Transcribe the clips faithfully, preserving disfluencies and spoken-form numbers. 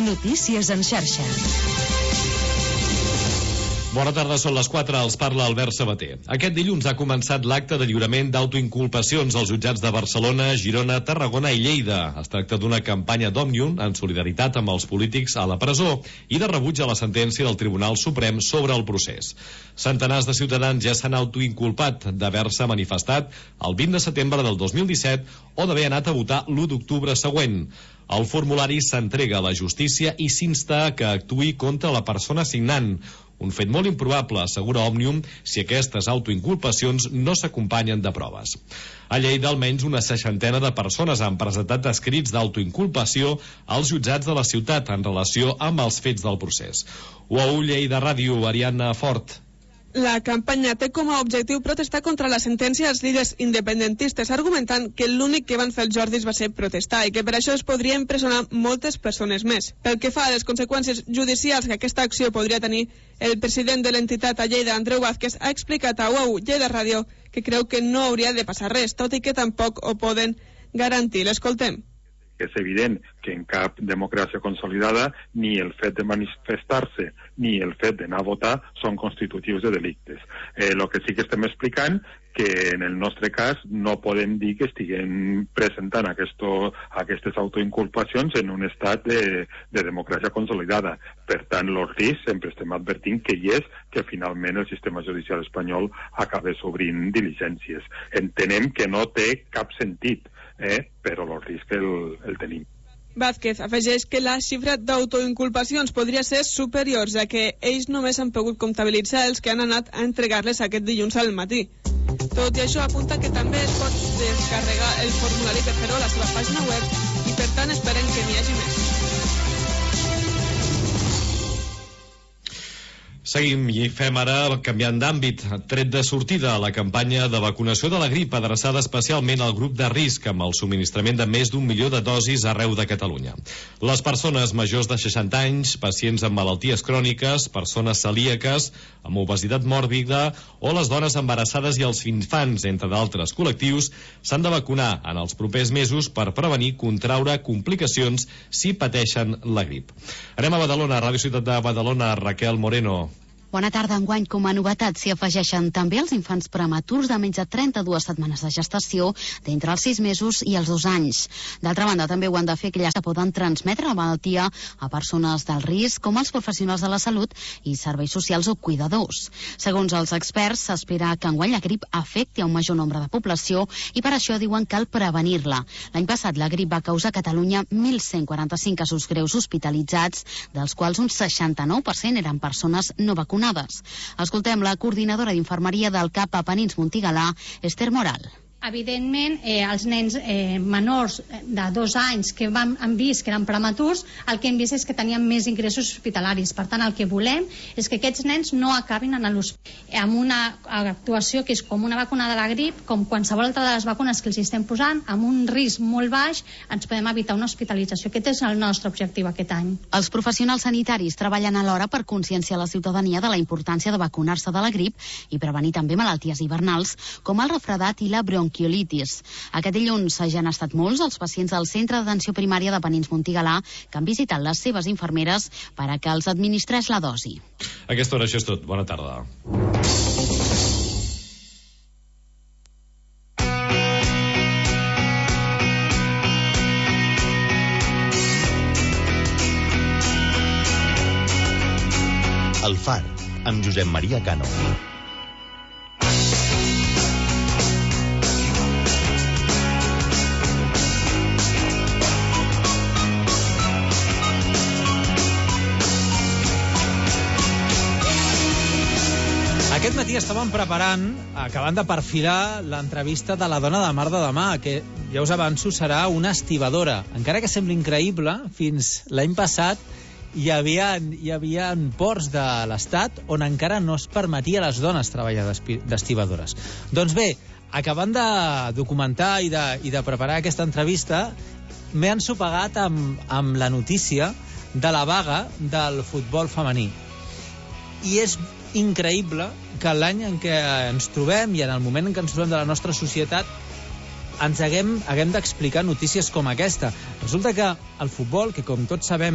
Notícies en xarxa. Bona tarda, són les quatre, els parla Albert Sabater. Aquest dilluns ha començat l'acte de lliurament d'autoinculpacions als jutjats de Barcelona, Girona, Tarragona i Lleida. Es tracta d'una campanya d'Òmnium en solidaritat amb els polítics a la presó i de rebuig a la sentència del Tribunal Suprem sobre el procés. Centenars de ciutadans ja s'han autoinculpat d'haver-se manifestat el vint de setembre del dos mil disset o d'haver anat a votar l'u d'octubre següent. El formulari s'entrega a la justícia i s'insta que actuï contra la persona signant. Un fet molt improbable, assegura Òmnium, si aquestes autoinculpacions no s'acompanyen de proves. A Lleida, almenys una seixantena de persones han presentat escrits d'autoinculpació als jutjats de la ciutat en relació amb els fets del procés. U A U Lleida Ràdio, Ariadna Fort. La campanya té com a objectiu protestar contra la sentència dels líders independentistes, argumentant que l'únic que van fer els Jordis va ser protestar i que per això es podria empresonar moltes persones més. Pel que fa a les conseqüències judicials que aquesta acció podria tenir, el president de l'entitat a Lleida, Andreu Vázquez, ha explicat a U A U Lleida Ràdio que creu que no hauria de passar res, tot i que tampoc ho poden garantir. L'escoltem. És evident que en cap democràcia consolidada ni el fet de manifestar-se ni el fet d'anar a votar són constitutius de delictes. Eh, el que sí que estem explicant que en el nostre cas no podem dir que estiguem presentant aquesto, aquestes autoinculpacions en un estat de, de democràcia consolidada. Per tant, el risc sempre estem advertint que hi és que finalment el sistema judicial espanyol acabés obrint diligències. Entenem que no té cap sentit, eh? però el risc el, el tenim. Vázquez afegeix que la xifra d'autoinculpacions podria ser superior, ja que ells només han pogut comptabilitzar els que han anat a entregar-les aquest dilluns al matí. Tot i això, apunta que també es pot descarregar el formulari per fer-ho a la seva pàgina web i, per tant, esperen que n'hi hagi més. Seguim i fem ara, canviant d'àmbit, tret de sortida a la campanya de vacunació de la grip adreçada especialment al grup de risc amb el subministrament de més d'un milió de dosis arreu de Catalunya. Les persones majors de seixanta anys, pacients amb malalties cròniques, persones celíaques, amb obesitat mòrbida o les dones embarassades i els infants, entre d'altres col·lectius, s'han de vacunar en els propers mesos per prevenir contraure complicacions si pateixen la grip. Anem a Badalona, Ràdio Ciutat de Badalona, Raquel Moreno. Bona tarda. Enguany, com a novetat, s'hi afegeixen també els infants prematurs de menys de trenta-dues setmanes de gestació d'entre els sis mesos i els dos anys. D'altra banda, també ho han de fer aquelles que poden transmetre la malaltia a persones del risc, com els professionals de la salut i serveis socials o cuidadors. Segons els experts, s'espera que enguany la grip afecti a un major nombre de població i per això diuen que cal prevenir-la. L'any passat la grip va causar a Catalunya mil cent quaranta-cinc casos greus hospitalitzats, dels quals un seixanta-nou per cent eren persones no vacunades. Escoltem la coordinadora d'infermeria del CAP Apenins Montigalà, Esther Moral. Evidentment, eh, els nens eh, menors de dos anys que vam, han vist que eren prematurs, el que hem vist és que tenien més ingressos hospitalaris. Per tant, el que volem és que aquests nens no acabin en l'hospital amb una actuació que és com una vacuna de la grip, com qualsevol altra de les vacunes que els estem posant, amb un risc molt baix, ens podem evitar una hospitalització. Aquest és el nostre objectiu aquest any. Els professionals sanitaris treballen alhora per conscienciar la ciutadania de la importància de vacunar-se de la grip i prevenir també malalties hivernals, com el refredat i la bronquiolitis. Aquest dilluns ja han estat molts els pacients del Centre d'Atenció Primària de Apenins Montigalà que han visitat les seves infermeres per a que els administrés la dosi. A aquesta hora això és tot. Bona tarda. El Far, amb Josep Maria Cano. Aquest matí estàvem preparant, acabant de perfilar l'entrevista de la dona de Mar de demà, que ja us avanço serà una estibadora. Encara que sembli increïble, fins l'any passat hi havia, hi havia ports de l'Estat on encara no es permetia a les dones treballar d'estibadores. Doncs bé, acabant de documentar i de, i de preparar aquesta entrevista, m'he ensopegat amb, amb la notícia de la vaga del futbol femení. I és increïble que l'any en què ens trobem i en el moment en què ens trobem de la nostra societat ens haguem, haguem d'explicar notícies com aquesta. Resulta que el futbol, que com tots sabem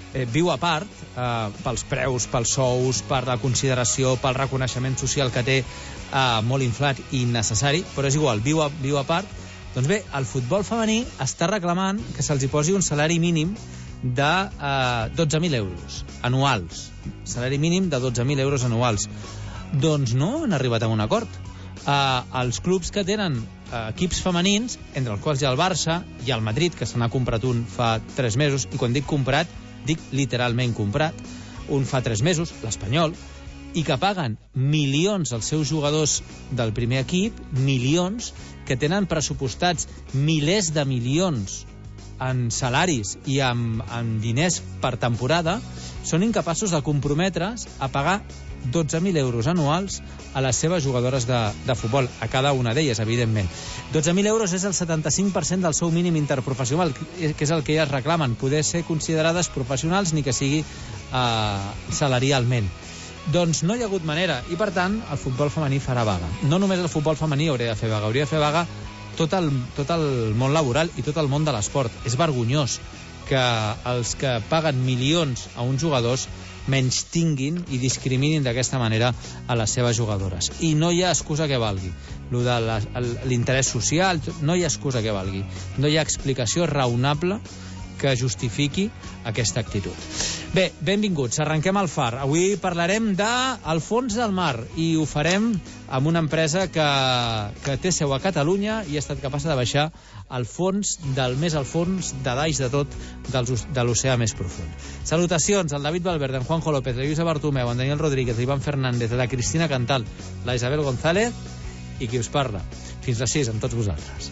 eh, viu a part, eh, pels preus, pels sous, per la consideració, pel reconeixement social que té, eh, molt inflat i innecessari, però és igual, viu a, viu a part. Doncs bé, el futbol femení està reclamant que se'ls hi posi un salari mínim de eh, dotze mil euros anuals. Salari mínim de dotze mil euros anuals. Doncs no han arribat a un acord. Uh, els clubs que tenen uh, equips femenins, entre els quals hi ha el Barça i el Madrid, que se n'ha comprat un fa tres mesos, i quan dic comprat, dic literalment comprat, un fa tres mesos, l'Espanyol, i que paguen milions als seus jugadors del primer equip, milions, que tenen pressupostats milers de milions en salaris i en, en diners per temporada, són incapaços de comprometre's a pagar dotze mil euros anuals a les seves jugadores de, de futbol, a cada una d'elles, evidentment. dotze mil euros és el setanta-cinc per cent del sou mínim interprofessional, que és el que elles reclamen, poder ser considerades professionals ni que sigui eh, salarialment. Doncs no hi ha hagut manera, i per tant el futbol femení farà vaga. No només el futbol femení hauria de fer vaga, hauria de fer vaga tot el, tot el món laboral i tot el món de l'esport. És vergonyós que els que paguen milions a uns jugadors menys tinguin i discriminin d'aquesta manera a les seves jugadores. I no hi ha excusa que valgui. Lo de l'interès social, no hi ha excusa que valgui. No hi ha explicació raonable que justifiqui aquesta actitud. Bé, benvinguts, arrenquem el Far. Avui parlarem del fons del mar i ho farem amb una empresa que, que té seu a Catalunya i ha estat capaç de baixar al fons del més al fons de dalt de tot dels, de l'oceà més profund. Salutacions al David Valverde, en Juanjo López, la Lluïsa Bartomeu, en Daniel Rodríguez, l'Ivan Fernández, la Cristina Cantal, la Isabel González i qui us parla. Fins les sis amb tots vosaltres.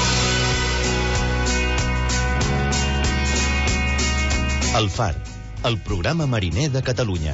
El Far, el programa mariner de Catalunya.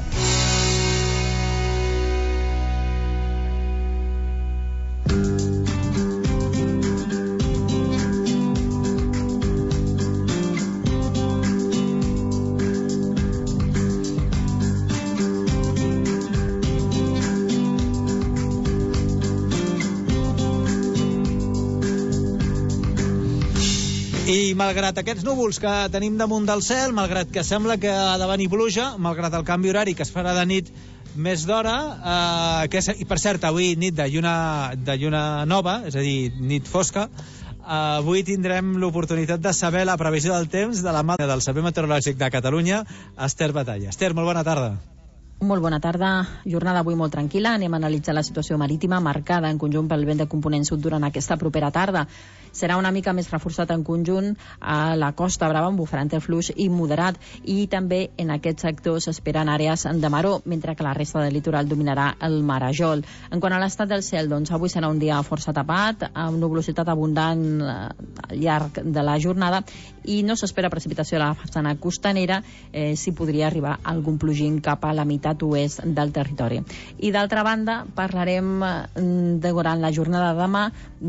I malgrat aquests núvols que tenim damunt del cel, malgrat que sembla que ha de venir pluja, malgrat el canvi horari que es farà de nit més d'hora, eh, que és, i per cert, avui nit de lluna, de lluna nova, és a dir, nit fosca, eh, avui tindrem l'oportunitat de saber la previsió del temps de la mà del Servei Meteorològic de Catalunya, Esther Batalla. Esther, molt bona tarda. Molt bona tarda. Jornada avui molt tranquil·la. Anem a analitzar la situació marítima marcada en conjunt pel vent de component sud durant aquesta propera tarda. Serà una mica més reforçat en conjunt a la Costa Brava amb bufarà entre fluix i moderat, i també en aquests sectors s'esperen àrees de maró, mentre que la resta del litoral dominarà el marajol. En quant a l'estat del cel, doncs avui serà un dia força tapat, amb nuvolositat abundant al llarg de la jornada, i no s'espera precipitació a la façana costanera, eh, si podria arribar algun plogim cap a la meitat oest del territori. I d'altra banda, parlarem de, durant la jornada de demà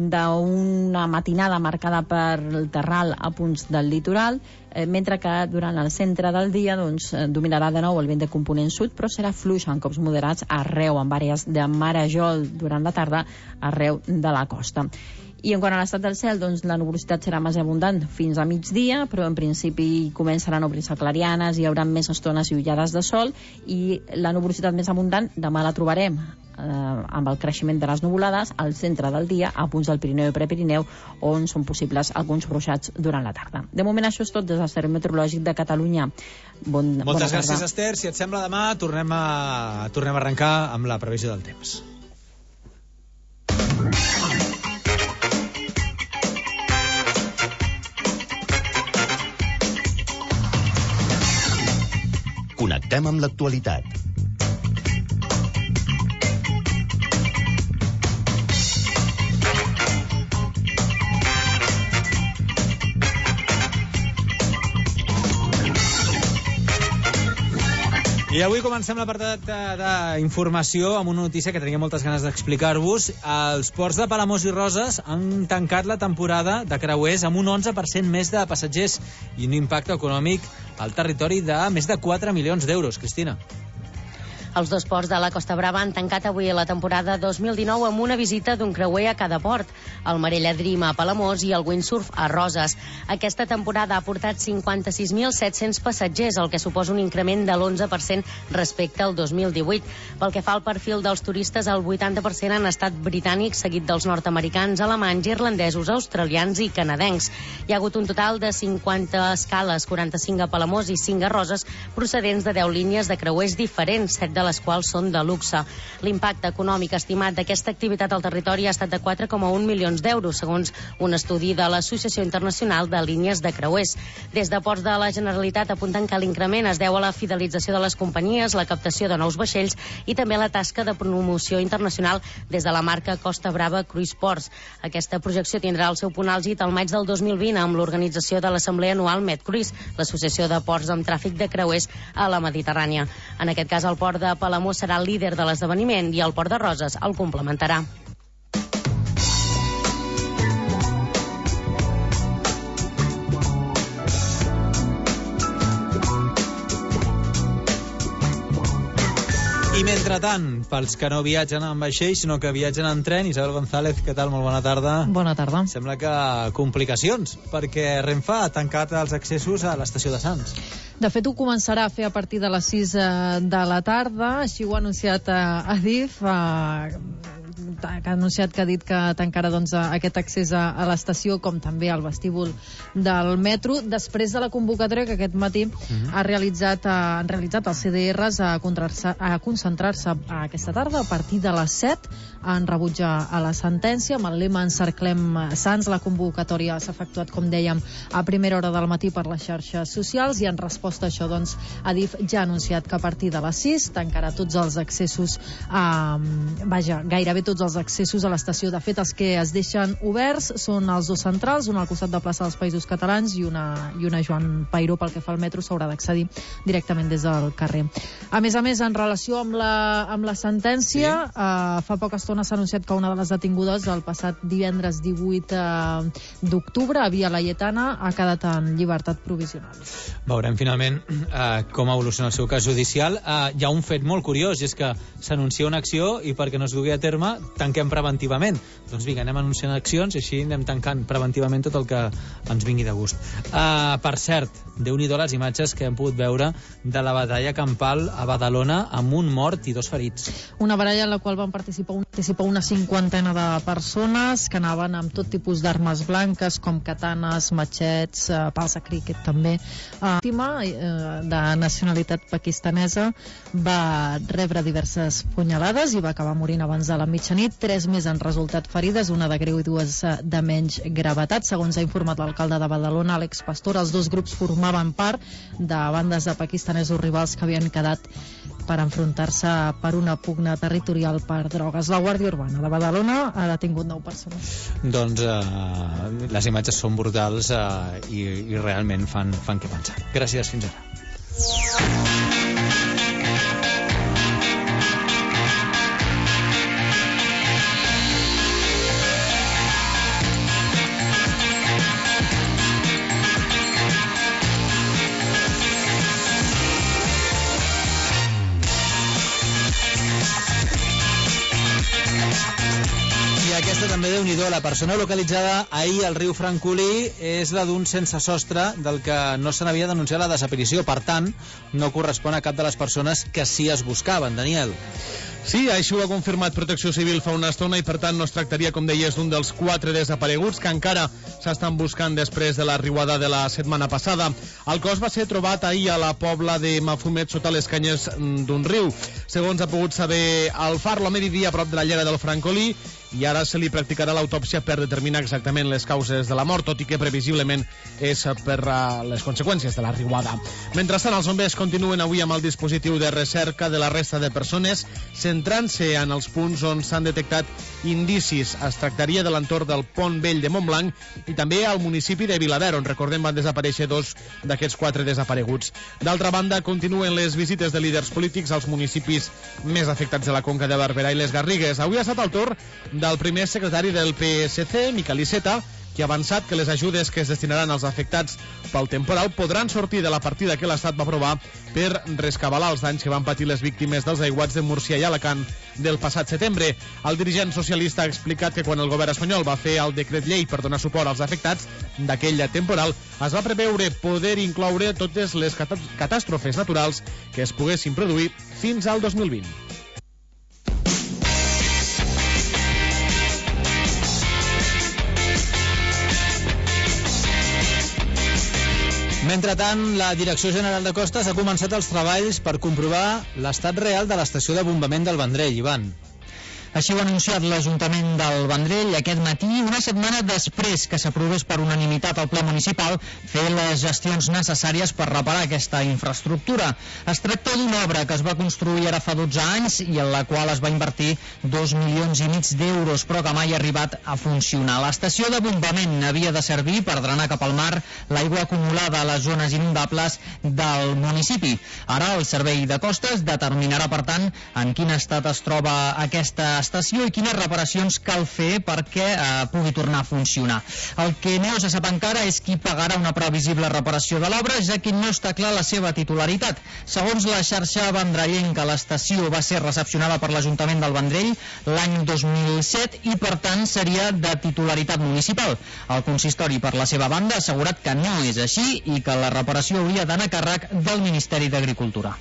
d'una matinada marcada per el terral a punts del litoral, eh, mentre que durant el centre del dia doncs, dominarà de nou el vent de component sud, però serà fluix en cops moderats arreu, amb àrees de marajol durant la tarda arreu de la costa. I en quant a l'estat del cel, doncs, la nuvolositat serà més abundant fins a migdia, però en principi començaran a obrir-se clarianes, hi haurà més estones i ullades de sol, i la nuvolositat més abundant demà la trobarem eh, amb el creixement de les nuvolades al centre del dia, a punts del Pirineu i Prepirineu, on són possibles alguns ruixats durant la tarda. De moment això és tot des del Servei Meteorològic de Catalunya. Bon, Moltes gràcies, Esther. Si et sembla, demà tornem a, tornem a arrencar amb la previsió del temps. Connectem amb l'actualitat. I avui comencem l'apartat d'informació amb una notícia que tenia moltes ganes d'explicar-vos. Els ports de Palamós i Roses han tancat la temporada de creuers amb un onze per cent més de passatgers i un impacte econòmic al territori de més de quatre milions d'euros. Cristina. Els dos ports de la Costa Brava han tancat avui la temporada dos mil dinou amb una visita d'un creuer a cada port, el Marella Dream a Palamós i el Windsurf a Roses. Aquesta temporada ha portat cinquanta-sis mil set-cents passatgers, el que suposa un increment de l'onze per cent respecte al dos mil divuit. Pel que fa al perfil dels turistes, el vuitanta per cent han estat britànics, seguit dels nord-americans, alemanys, irlandesos, australians i canadencs. Hi ha hagut un total de cinquanta escales, quaranta-cinc a Palamós i cinc a Roses, procedents de deu línies de creuers diferents, set de les quals són de luxe. L'impacte econòmic estimat d'aquesta activitat al territori ha estat de quatre coma un milions d'euros, segons un estudi de l'Associació Internacional de Línies de Creuers. Des de Ports de la Generalitat apunten que l'increment es deu a la fidelització de les companyies, la captació de nous vaixells i també la tasca de promoció internacional des de la marca Costa Brava Cruise Ports. Aquesta projecció tindrà el seu punt àlgid al maig del dos mil vint amb l'organització de l'Assemblea Anual MedCruise, l'associació de ports amb tràfic de creuers a la Mediterrània. En aquest cas, el port de Palamós serà el líder de l'esdeveniment i el port de Roses el complementarà. I mentrestant, pels que no viatgen en vaixell, sinó que viatgen en tren, Isabel González, què tal? Molt bona tarda. Bona tarda. Sembla que complicacions, perquè Renfe ha tancat els accessos a l'estació de Sants. De fet, ho començarà a fer a partir de les sis de la tarda, així ho ha anunciat Adif, que ha anunciat que ha dit que tancarà doncs, aquest accés a, a l'estació, com també al vestíbul del metro, després de la convocatòria que aquest matí uh-huh. ha realitzat, ha, han realitzat els C D Rs a, a concentrar-se aquesta tarda a partir de les set en rebuig a la sentència, amb el lema Encerclem Sants. La convocatòria s'ha efectuat, com dèiem, a primera hora del matí per les xarxes socials i en resposta a això, doncs, Adif ja ha anunciat que a partir de les sis tancarà tots els accessos a, vaja, gairebé tots els accessos a l'estació. De fet, els que es deixen oberts són els dos centrals, un al costat de plaça dels Països Catalans i una, i una Joan Peiró. Pel que fa al metro, s'haurà d'accedir directament des del carrer. A més a més, en relació amb la, amb la sentència, sí. eh, fa poca estona s'ha anunciat que una de les detingudes el passat divendres divuit d'octubre, a Via Laietana, ha quedat en llibertat provisional. Veurem finalment eh, com evoluciona el seu cas judicial. Eh, hi ha un fet molt curiós, i és que s'anuncia una acció i perquè no es dugui a terme tanquem preventivament. Doncs vinga, anem anunciant accions i així anem tancant preventivament tot el que ens vingui de gust. Uh, per cert, déu-n'hi-do les imatges que hem pogut veure de la batalla campal a Badalona amb un mort i dos ferits. Una baralla en la qual van participar, un, participar una cinquantena de persones que anaven amb tot tipus d'armes blanques com katanes, matxets, uh, pals de críquet també. L'última, uh, de nacionalitat pakistanesa, va rebre diverses punyalades i va acabar morint abans de la mitjanit. Tres més han resultat ferides, una de greu i dues de menys gravetat. Segons ha informat l'alcalde de Badalona, Àlex Pastor, els dos grups formaven part de bandes de pakistanesos rivals que havien quedat per enfrontar-se per una pugna territorial per drogues. La Guàrdia Urbana de Badalona ha detingut nou persones. Doncs eh, les imatges són brutals eh, i, i realment fan, fan què pensar. Gràcies, fins ara. Aquesta també, Déu-n'hi-do, la persona localitzada ahir al riu Francolí és la d'un sense sostre del que no se n'havia denunciat la desaparició. Per tant, no correspon a cap de les persones que sí es buscaven. Daniel. Sí, això ho ha confirmat Protecció Civil fa una estona i per tant no es tractaria, com deies, d'un dels quatre desapareguts que encara s'estan buscant després de la riuada de la setmana passada. El cos va ser trobat ahir a la Pobla de Mafumet sota les canyes d'un riu. Segons ha pogut saber el Far, l'home vivia a prop de la llera del Francolí i ara se li practicarà l'autòpsia per determinar exactament les causes de la mort, tot i que previsiblement és per uh, les conseqüències de la riuada. Mentrestant, els bombers continuen avui amb el dispositiu de recerca de la resta de persones, centrant-se en els punts on s'han detectat indicis. Es tractaria de l'entorn del Pont Vell de Montblanc i també al municipi de Vilaverd, on, recordem, van desaparèixer dos d'aquests quatre desapareguts. D'altra banda, continuen les visites de líders polítics als municipis més afectats de la Conca de Barberà i les Garrigues. Avui ha estat el torn del primer secretari del P S C, Miquel Iceta, que ha avançat que les ajudes que es destinaran als afectats pel temporal podran sortir de la partida que l'Estat va aprovar per rescabalar els danys que van patir les víctimes dels aiguats de Múrcia i Alacant del passat setembre. El dirigent socialista ha explicat que quan el govern espanyol va fer el decret llei per donar suport als afectats d'aquell temporal, es va preveure poder incloure totes les catàstrofes naturals que es poguessin produir fins al dos mil vint. Mentrestant, la Direcció General de Costes ha començat els treballs per comprovar l'estat real de l'estació de bombament del Vendrell, Ivan. Així ho ha anunciat l'Ajuntament del Vendrell aquest matí, una setmana després que s'aprovés per unanimitat al ple municipal fer les gestions necessàries per reparar aquesta infraestructura. Es tracta d'una obra que es va construir ara fa dotze anys i en la qual es va invertir dos milions i mig d'euros, però que mai ha arribat a funcionar. L'estació de bombament havia de servir per drenar cap al mar l'aigua acumulada a les zones inundables del municipi. Ara el Servei de Costes determinarà, per tant, en quin estat es troba aquesta estació i quines reparacions cal fer perquè eh, pugui tornar a funcionar. El que no se sap encara és qui pagarà una previsible reparació de l'obra, ja que no està clar la seva titularitat. Segons la xarxa vendrellenca, l'estació va ser recepcionada per l'Ajuntament del Vendrell l'any dos mil set i, per tant, seria de titularitat municipal. El consistori, per la seva banda, ha assegurat que no és així i que la reparació hauria d'anar a càrrec del Ministeri d'Agricultura.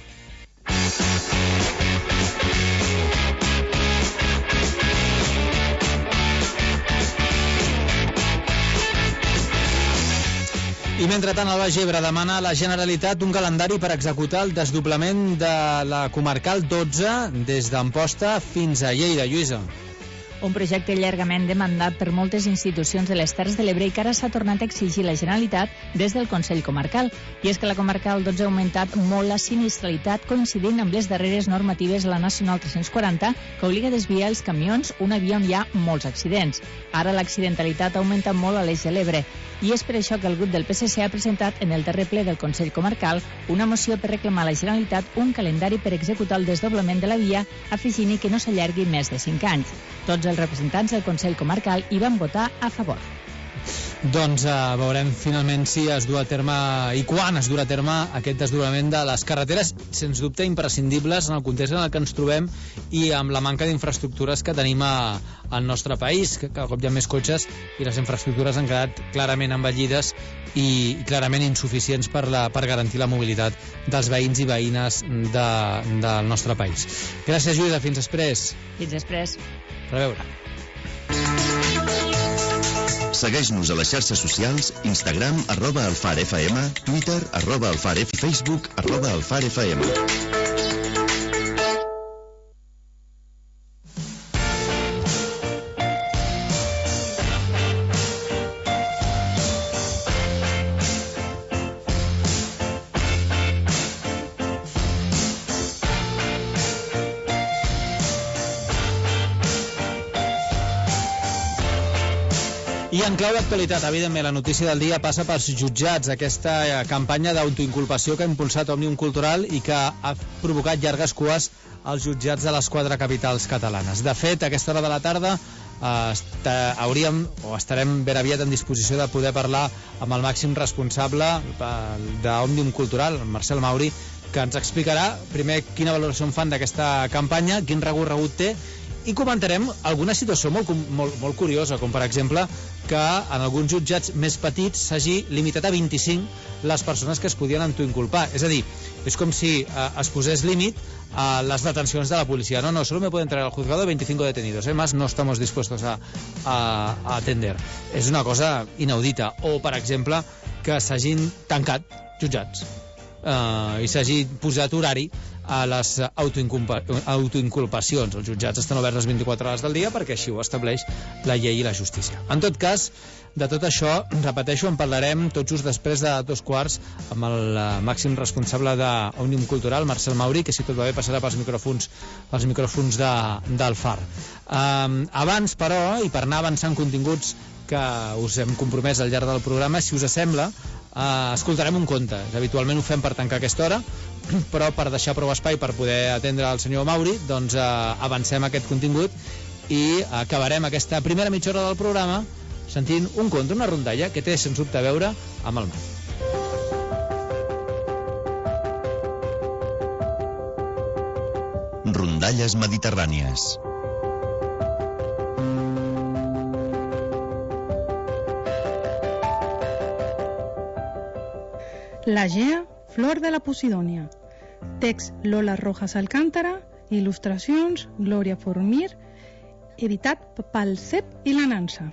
I mentrestant, el Baix Ebre demana a la Generalitat un calendari per executar el desdoblament de la comarcal dotze des d'Amposta fins a Lleida. Lluïsa. Un projecte llargament demandat per moltes institucions de les Terres de l'Ebre i que ara s'ha tornat a exigir la Generalitat des del Consell Comarcal. I és que la comarcal dotze ha augmentat molt la sinistralitat coincidint amb les darreres normatives de la Nacional tres-cents quaranta que obliga a desviar els camions, una via on hi ha molts accidents. Ara l'accidentalitat ha augmentat molt a l'Eix de l'Ebre i és per això que el grup del P S C ha presentat en el darrer ple del Consell Comarcal una moció per reclamar a la Generalitat un calendari per executar el desdoblament de la via, afegint-hi que no s'allargui més de cinc anys. Tots els representants del Consell Comarcal hi van votar a favor. Doncs uh, veurem finalment si es du a terme i quan es durà a terme aquest desdoblament de les carreteres, sens dubte imprescindibles en el context en el que ens trobem i amb la manca d'infraestructures que tenim a, al nostre país, que cada cop hi ha més cotxes i les infraestructures han quedat clarament envellides i, i clarament insuficients per, la, per garantir la mobilitat dels veïns i veïnes de, del nostre país. Gràcies, Lluïsa. Fins després. Fins després. A veure. Segueix-nos a les xarxes socials, Instagram, arroba alfarfm, Twitter, arroba alfarf, Facebook, arroba alfarfm. I en clau d'actualitat, evidentment, la notícia del dia passa pels jutjats, aquesta campanya d'autoinculpació que ha impulsat Òmnium Cultural i que ha provocat llargues cues als jutjats de les quatre capitals catalanes. De fet, a aquesta hora de la tarda eh, esta, hauríem o estarem ben aviat en disposició de poder parlar amb el màxim responsable d'Òmnium Cultural, Marcel Mauri, que ens explicarà primer quina valoració en fan d'aquesta campanya, quin recorregut té, i comentarem alguna situació molt, molt, molt curiosa, com per exemple que en alguns jutjats més petits s'hagi limitat a vint-i-cinc les persones que es podien autoinculpar. És a dir, és com si eh, es posés límit a les detencions de la policia. No, no, solo me pueden traer al juzgado veinticinco detenidos, eh? Más no estamos dispuestos a, a, a atender. És una cosa inaudita. O, per exemple, que s'hagin tancat jutjats eh, i s'hagi posat horari a les autoinculpacions. Els jutjats estan oberts les vint-i-quatre hores del dia perquè així ho estableix la llei i la justícia. En tot cas, de tot això, repeteixo, en parlarem tot just després de dos quarts amb el màxim responsable d'Òmnium Cultural, Marcel Mauri, que si tot va bé passarà pels micròfons, pels micròfons de, del Far. Um, abans, però, i per anar avançant continguts que us hem compromès al llarg del programa, si us sembla, Uh, escoltarem un conte. Habitualment ho fem per tancar aquesta hora, però per deixar prou espai per poder atendre el senyor Mauri, doncs uh, avancem aquest contingut i acabarem aquesta primera mitja hora del programa sentint un conte, una rondalla, que té, sens dubte, a veure amb el mar. Rondalles mediterrànies. La Gea, flor de la Posidònia. Text Lola Rojas Alcántara, il·lustracions Glòria Formir, editat pel Cep i la Nansa.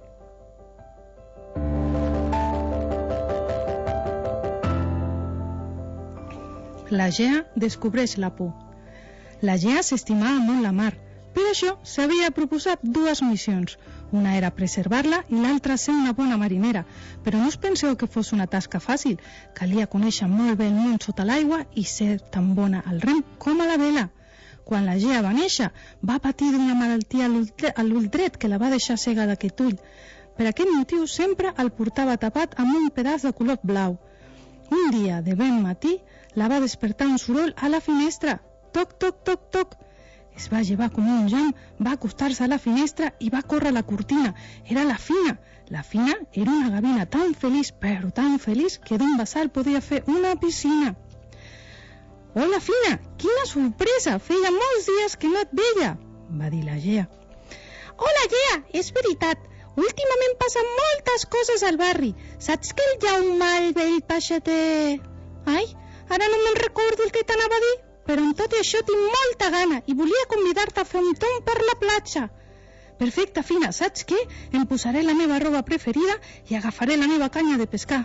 La Gea descobreix la por. La Gea s'estimava molt la mar. Per això s'havia proposat dues missions. Una era preservar-la i l'altra ser una bona marinera. Però no us penseu que fos una tasca fàcil. Calia conèixer molt bé el món sota l'aigua i ser tan bona al rem com a la vela. Quan la Gea va néixer, va patir d'una malaltia a l'ull dret que la va deixar cega d'aquest ull. Per aquest motiu sempre el portava tapat amb un pedaç de color blau. Un dia, de ben matí, la va despertar un soroll a la finestra. Toc, toc, toc, toc. Es va llevar com un llamp, va acostar-se a la finestra i va córrer a la cortina. Era la Fina. La Fina era una gavina tan feliç, però tan feliç, que d'un bassal podia fer una piscina. «Hola, Fina! Quina sorpresa! Feia molts dies que no et veia!» va dir la Gea. «Hola, Gea! És veritat! Últimament passen moltes coses al barri. Saps que el Jaume, el vell peixater... Ai, ara no me'n recordo el que t'anava a dir, però amb tot això tinc molta gana i volia convidar-te a fer un tomb per la platja. Perfecte, Fina, saps què? Em posaré la meva roba preferida i agafaré la meva canya de pescar.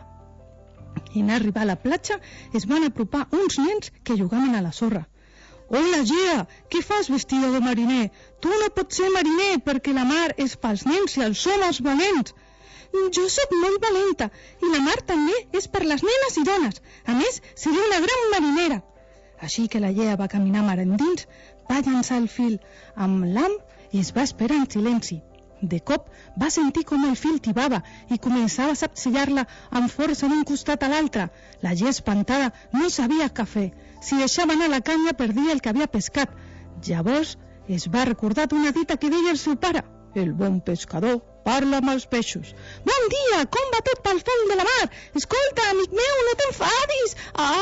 En arribar a la platja es van apropar uns nens que jugaven a la sorra. Hola, Gea, què fas vestida de mariner? Tu no pots ser mariner perquè la mar és pels nens i els homes valents. Jo sóc molt valenta i la mar també és per les nenes i dones. A més, seré una gran marinera. Així que la Gea va caminar mar endins, va llançar el fil amb l'ham i es va esperar en silenci. De cop va sentir com el fil tibava i començava a sapsellar-la amb força d'un costat a l'altre. La Gea, espantada, no sabia què fer. Si deixava anar la canya perdia el que havia pescat. Llavors es va recordar d'una dita que deia el seu pare. El bon pescador parla amb els peixos. Bon dia, com va tot pel fons de la mar? Escolta, amic meu, no t'enfadis.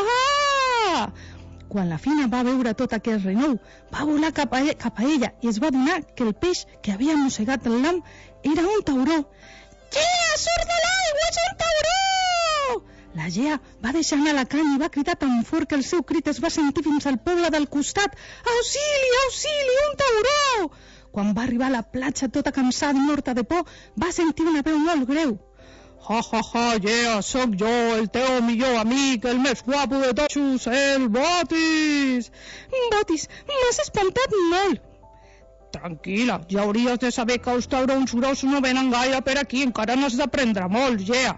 Ah! Quan la Fina va veure tot aquest renou, va volar cap a, cap a ella i es va adonar que el peix que havia mossegat el lam era un tauró. Gea, surt de l'aigua, és un tauró! La Gea va deixar anar la canya i va cridar tan fort que el seu crit es va sentir fins al poble del costat. Auxili, auxili, un tauró! Quan va arribar a la platja tota cansada i morta de por, va sentir una veu molt greu. Ja, ja, ja, Gea, sóc jo, el teu millor amic, el més guapo de tots, el Botis. Botis, m'has espantat molt. Tranquil·la, ja hauries de saber que els taurons grossos no venen gaire per aquí, encara n'has d'aprendre molt, Gea.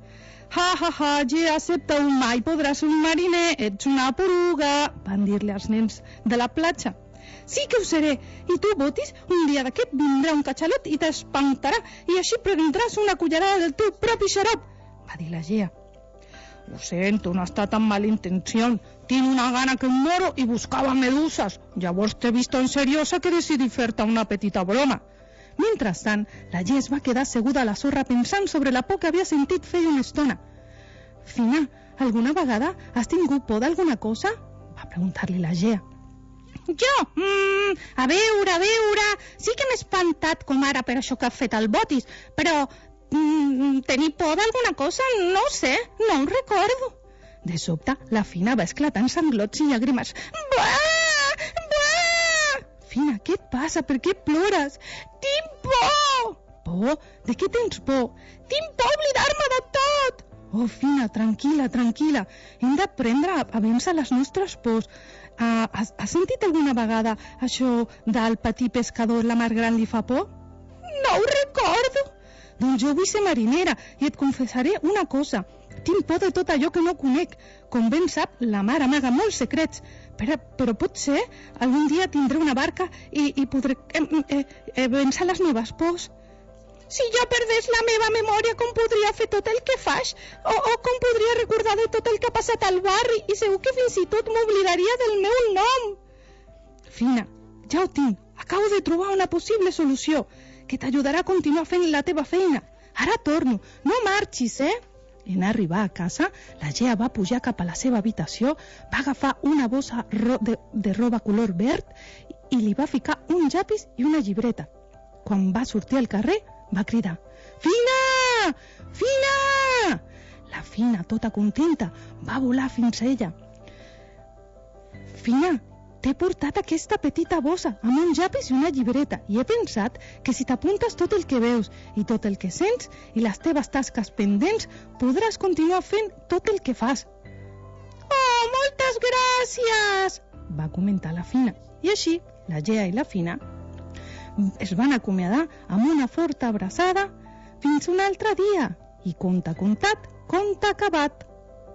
Ja, ja, ja, Gea, accepta-ho, mai podràs ser un mariner, ets una poruga, van dir-li els nens de la platja. Sí que ho seré. I tu, Botis, un dia d'aquest vindrà un catxalot i t'espantarà i així prendràs una cullerada del teu propi xarop, va dir la Gea. Ho sento, no ha estat amb mala intenció. Tinc una gana que em moro i buscava meduses. Llavors t'he vist tan seriosa que decidí fer-te una petita broma. Mentrestant, la Gea es va quedar asseguda a la sorra pensant sobre la por que havia sentit feia una estona. Fina, alguna vegada has tingut por d'alguna cosa? Va preguntar-li la Gea. Jo? Mm, a veure, a veure... Sí que m'he espantat com ara per això que ha fet el Botis, però mm, tenir por d'alguna cosa, no ho sé, no ho recordo. De sobte, la Fina va esclatar en sanglots i llàgrimes. Buah! Buah! Fina, què et passa? Per què plores? Tinc por! Por? De què tens por? Tinc por oblidar-me de tot! Oh, Fina, tranquil·la, tranquil·la. Hem d'aprendre a vèncer les nostres pors. Uh, has, has sentit alguna vegada això del petit pescador la mar gran li fa por? No ho recordo. Doncs jo vull ser marinera i et confessaré una cosa. Tinc por de tot allò que no conec. Com ben sap, la mar amaga molts secrets. Però, però potser algun dia tindré una barca i, i podré eh, eh, eh, vèncer les meves pors. Si jo perdés la meva memòria, com podria fer tot el que faig? O, o com podria recordar de tot el que ha passat al barri? I segur que fins i tot m'oblidaria del meu nom. Fina, ja ho tinc. Acabo de trobar una possible solució que t'ajudarà a continuar fent la teva feina. Ara torno, no marxis, eh? En arribar a casa, la Gea va pujar cap a la seva habitació, va agafar una bossa ro de, de roba color verd i li va ficar un llapis i una llibreta. Quan va sortir al carrer, va cridar: «Fina! Fina!» La Fina, tota contenta, va volar fins a ella. «Fina, t'he portat aquesta petita bossa amb un llapis i una llibreta i he pensat que si t'apuntes tot el que veus i tot el que sents i les teves tasques pendents podràs continuar fent tot el que fas». «Oh, moltes gràcies!» va comentar la Fina. I així, la Gea i la Fina es van acomiadar amb una forta abraçada fins un altre dia. I conte contat, conte acabat.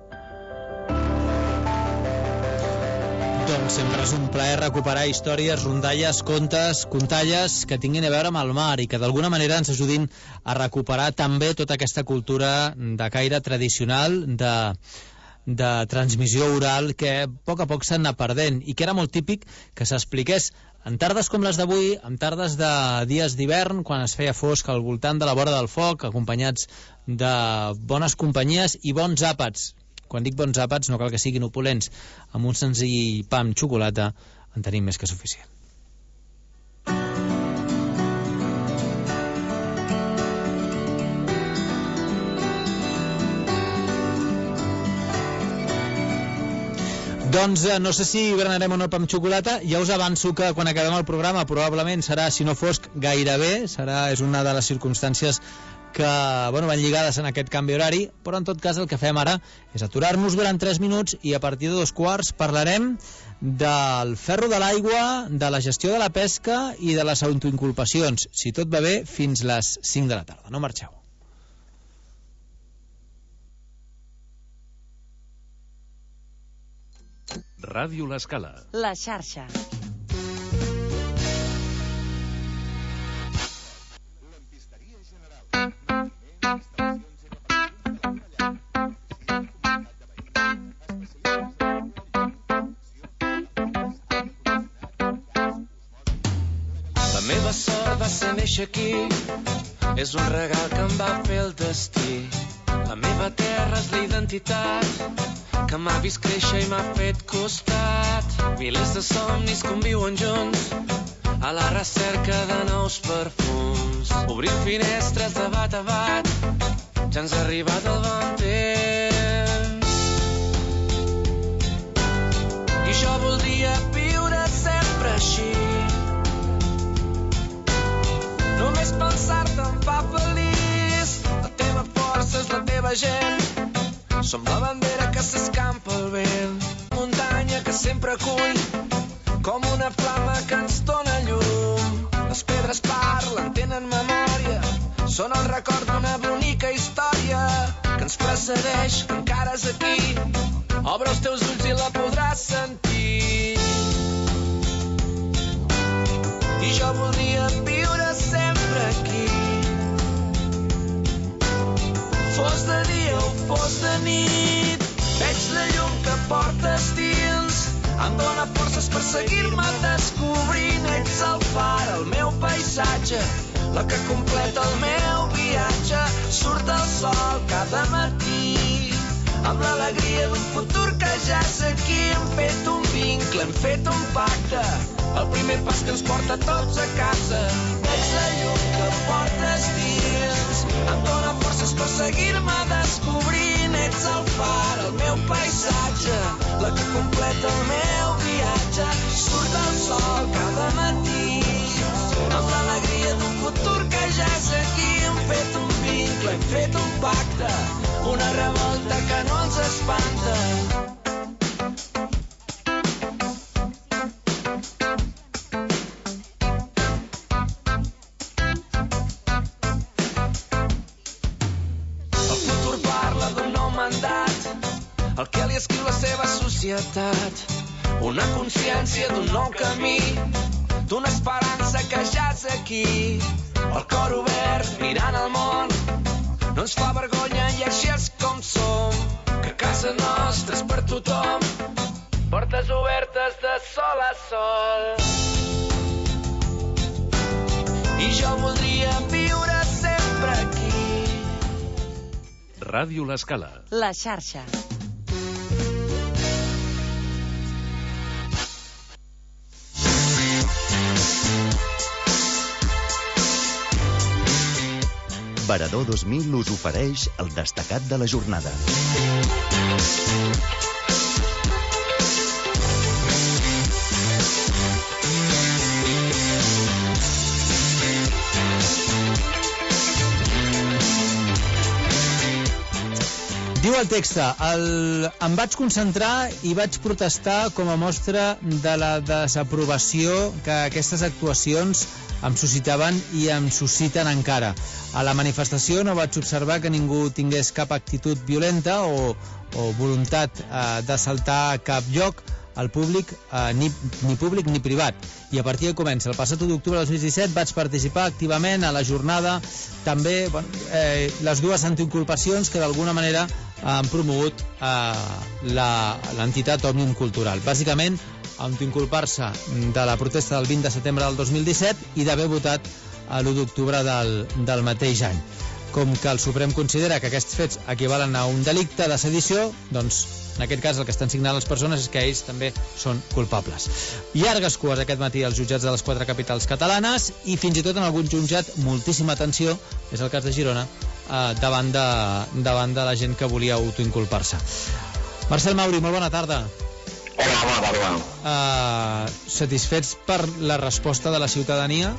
Doncs sempre és un plaer recuperar històries, rondalles, contes, contalles que tinguin a veure amb el mar i que d'alguna manera ens ajudin a recuperar també tota aquesta cultura de caire tradicional, de, de transmissió oral que a poc a poc s'anà perdent i que era molt típic que s'expliqués en tardes com les d'avui, en tardes de dies d'hivern, quan es feia fosc al voltant de la vora del foc, acompanyats de bones companyies i bons àpats. Quan dic bons àpats no cal que siguin opulents, amb un senzill pa amb xocolata en tenim més que suficient. Doncs eh, no sé si berenarem o no pa amb xocolata. Ja us avanço que quan acabem el programa probablement serà, si no fosc, gairebé. Serà, és una de les circumstàncies que bueno, van lligades en aquest canvi horari, però en tot cas el que fem ara és aturar-nos durant tres minuts i a partir de dos quarts parlarem del ferro de l'aigua, de la gestió de la pesca i de les autoinculpacions, si tot va bé, fins les cinc de la tarda. No marxeu. Ràdio L'Escala. La xarxa. La meva sort va ser néixer aquí, és un regal que em va fer el destí. La meva terra és la identitat que m'ha vist créixer i m'ha fet costat. Milers de somnis conviuen junts a la recerca de nous perfums. Obrim finestres de bat a bat, ja ens ha arribat el bon temps. I jo voldria viure sempre així. Només pensar-te em fa feliç. La teva força és la teva gent. Som la bandera que s'escampa al vent. Muntanya que sempre acull, com una flama que ens dóna llum. Les pedres parlen, tenen memòria, són el record d'una bonica història que ens precedeix, que encara és aquí. Obre els teus ulls i la podràs sentir. I jo voldria viure sempre aquí. Fos de dia o fos de nit, veig la llum que portes dins. Em dóna forces per seguir-me descobrint. Ets el far, el meu paisatge, la que completa el meu viatge. Surt el sol cada matí, amb l'alegria d'un futur que ja és aquí. Hem fet un vincle, hem fet un pacte, el primer pas que ens porta tots a casa. Ets la llum que portes dins, em dóna forces per seguir-me descobrint. Ets el far, el meu paisatge, la que completa el meu viatge. Surt el sol cada matí, amb l'alegria d'un futur que ja és aquí. Hem fet un vincle, hem fet un pacte, una revolta que no ens espanta. El que li escriu la seva societat, una consciència d'un nou camí, d'una esperança que ja és aquí. El cor obert, mirant el món, no ens fa vergonya i així és com som. Que casa nostra és per tothom, portes obertes de sol a sol. I jo voldria viure sempre aquí. Ràdio L'Escala. La xarxa. Varador dos mil us ofereix el destacat de la jornada. Diu el text, el... em vaig concentrar i vaig protestar com a mostra de la desaprovació que aquestes actuacions em suscitaven i em susciten encara. A la manifestació no vaig observar que ningú tingués cap actitud violenta o, o voluntat eh, d'assaltar cap lloc al públic, eh, ni, ni públic ni privat. I a partir de comença, el passat u d'octubre del dos mil disset vaig participar activament a la jornada, també bueno, eh, les dues antiinculpacions que d'alguna manera han promogut eh, l'entitat Òmnium Cultural. Bàsicament, autoinculpar-se de la protesta del vint de setembre del dos mil disset i d'haver votat l'u d'octubre del, del mateix any. Com que el Suprem considera que aquests fets equivalen a un delicte de sedició, doncs en aquest cas el que estan signant les persones és que ells també són culpables. Llargues cues aquest matí als jutjats de les quatre capitals catalanes i fins i tot en algun jutjat moltíssima tensió, és el cas de Girona, eh, davant, de, davant de la gent que volia autoinculpar-se. Marcel Mauri, molt bona tarda. Hola, bona tarda. Uh, satisfets per la resposta de la ciutadania?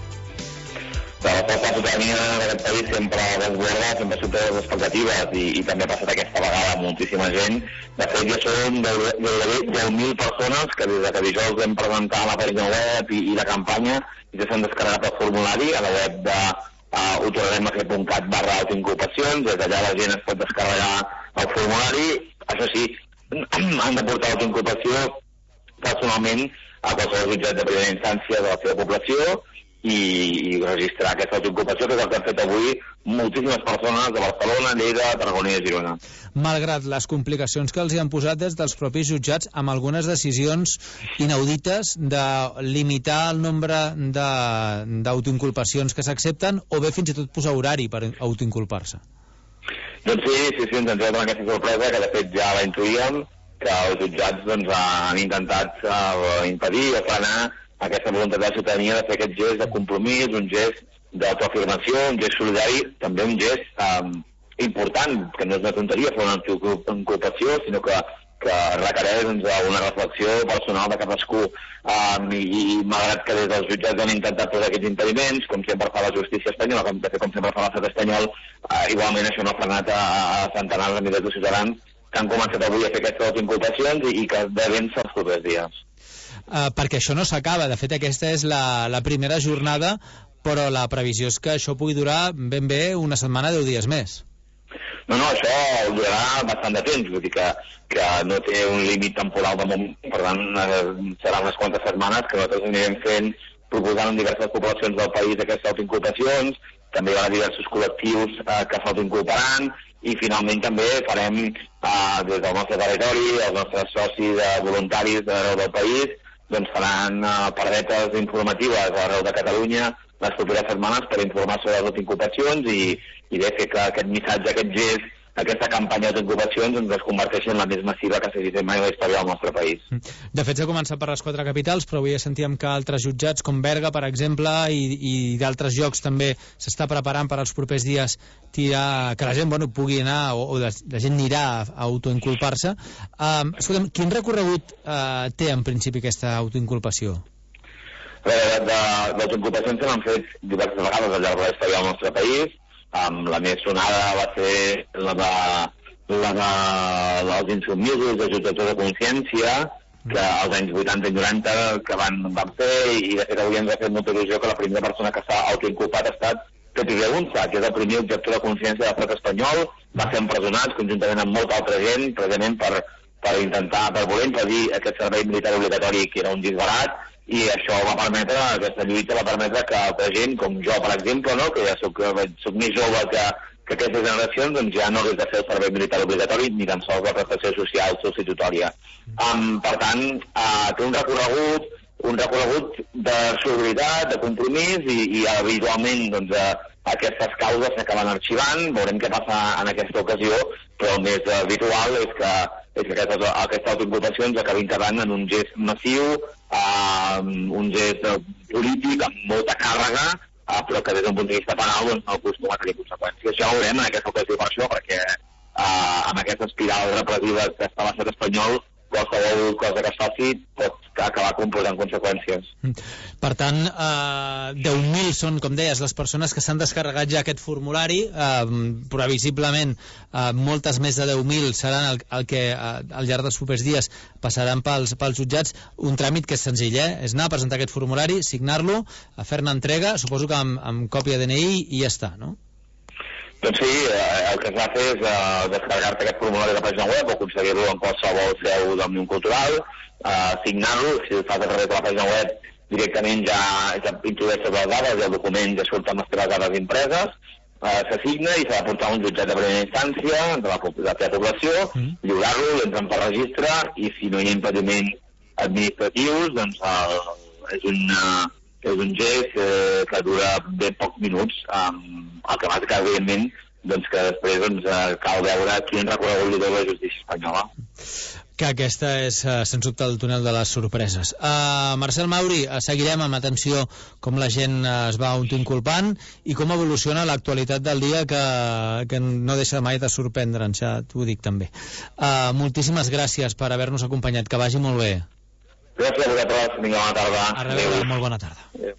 La resposta de la ciutadania d'aquest país sempre desborda, sempre supera les expectatives i, i també ha passat aquesta vegada amb moltíssima gent. De fet, ja són gairebé deu mil persones que des que dijous vam presentar la pàgina web i, i la campanya i ja s'han descarregat el formulari a la web de uh, ho tornarem a fer punt cat barra autoinculpacions. Des d'allà la gent es pot descarregar el formulari. Això sí, han de portar l'autoinculpació personalment a qualsevol jutjat de primera instància de la seva població i, i registrar aquesta autoinculpació, que és el que han fet avui moltíssimes persones de Barcelona, Lleida, Tarragona i Girona. Malgrat les complicacions que els hi han posat des dels propis jutjats amb algunes decisions inaudites de limitar el nombre d'autoinculpacions que s'accepten o bé fins i tot posar horari per autoinculpar-se. Doncs sí, sí, sí, ens hem trobat amb aquesta sorpresa, que de fet ja la intuïem, que els jutjats doncs, han intentat uh, impedir o frenar aquesta voluntat de la ciutadania de fer aquest gest de compromís, un gest d'autoafirmació, un gest solidari, també un gest um, important, que no és una tonteria fer una autoinculpació, sinó que, que requereix doncs, una reflexió personal de cadascú. Um, i, I malgrat que des dels jutjats han intentat posar aquests impediments, com sempre fa la justícia espanyola, com, com sempre fa l'estat espanyol, uh, igualment això no ha frenat a, a centenars de milers de ciutadans que han començat avui a fer aquestes inculpacions i, i que devem ser els propers dies. Uh, perquè això no s'acaba. De fet, aquesta és la, la primera jornada, però la previsió és que això pugui durar ben bé una setmana, deu dies més. No, no, això durarà bastant de temps, vull dir que, que no té un límit temporal de moment, per tant, eh, seran unes quantes setmanes que nosaltres anirem fent, proposant en diverses poblacions del país aquestes autoinculpacions, també hi haurà diversos col·lectius eh, que s'autoinculparan, i finalment també farem eh, des del nostre territori, els nostres socis eh, voluntaris d'arreu del país, doncs faran eh, pardetes informatives arreu de Catalunya les properes setmanes per informar sobre les autoinculpacions i, i bé, fer que aquest missatge, aquest gest, aquesta campanya d'autoinculpacions doncs es converteixi en la més massiva que s'hagi fet mai a la història del nostre país. De fet, s'ha començat per les quatre capitals, però avui sentíem que altres jutjats, com Berga, per exemple, i, i d'altres llocs també s'està preparant per als propers dies tirar, que la gent bueno, pugui anar, o, o la, la gent anirà a, a autoinculpar-se. Um, escolta'm, quin recorregut uh, té en principi aquesta autoinculpació? Bé, d'autoinculpacions se n'han fet diverses vegades al llarg de la història del nostre país. Um, la més sonada va ser la de, la de els insubmisos de jutjators de consciència, que als anys vuitanta i noranta que van, van fer, i de fet avui ens ha fet molta il·lusió que la primera persona que s'ha autoinculpat ha estat Pepi Reunza, que és el primer objector de consciència de l'estat espanyol. Va ser empresonat conjuntament amb molta altra gent, precisament per, per intentar, per voler impedir aquest servei militar obligatori, que era un disbarat, i això va permetre, aquesta lluita va permetre que altra gent, com jo, per exemple, no? que ja soc, soc més jove que, que aquestes generacions, doncs ja no hagués de fer el servei militar obligatori ni tan sols la prestació social substitutòria. Um, per tant, uh, té un recorregut, un recorregut de solidaritat, de compromís i, i habitualment doncs, uh, aquestes causes s'acaben arxivant, veurem què passa en aquesta ocasió, però el més habitual és que, és que aquestes, aquestes autoinculpacions acabin quedant en un gest massiu, uh, un gest polític amb molta càrrega, uh, però que des d'un punt de vista penal doncs, no acostuma a tenir conseqüències. Ja ho veurem en aquesta ocasió per això, perquè uh, amb aquesta espiral repressiva que està a l'estat espanyol, qualsevol cosa que es faci pot acabar comportant conseqüències. Per tant, eh, deu mil són, com deies, les persones que s'han descarregat ja aquest formulari, eh, previsiblement eh, moltes més de deu mil seran el, el que eh, al llarg dels propers dies passaran pels, pels jutjats. Un tràmit que és senzill, eh? És anar a presentar aquest formulari, signar-lo, a fer-ne entrega, suposo que amb, amb còpia de D N I i ja està, no? Doncs sí, eh, el que es va fer és eh, descarregar-te aquest formulari de la pàgina web o aconseguir-lo en qualsevol seu d'Òmnium Cultural, eh, signar-lo, si ho fas a través de la pàgina web directament ja, ja introdueixes les dades i el document ja surt amb les teves dades impreses, eh, s'assigna i s'ha de portar a un jutjat de primera instància de la, de la teva població, mm. lliurar-lo, l'entren per registre i si no hi ha impediments administratius, doncs el, és un... Uh, és un gest eh, que dura ben pocs minuts, um, el que passa que, evidentment, doncs, que després doncs, eh, cal veure quin recorregut li dona la justícia espanyola. Que aquesta és, eh, sens dubte, el túnel de les sorpreses. Uh, Marcel Mauri, uh, seguirem amb atenció com la gent uh, es va autoinculpant i com evoluciona l'actualitat del dia que, que no deixa mai de sorprendre'ns, ja t'ho dic també. Uh, moltíssimes gràcies per haver-nos acompanyat, que vagi molt bé. Gràcies a vosaltres, vinga, bona tarda. A reveure, molt bona tarda. Adéu.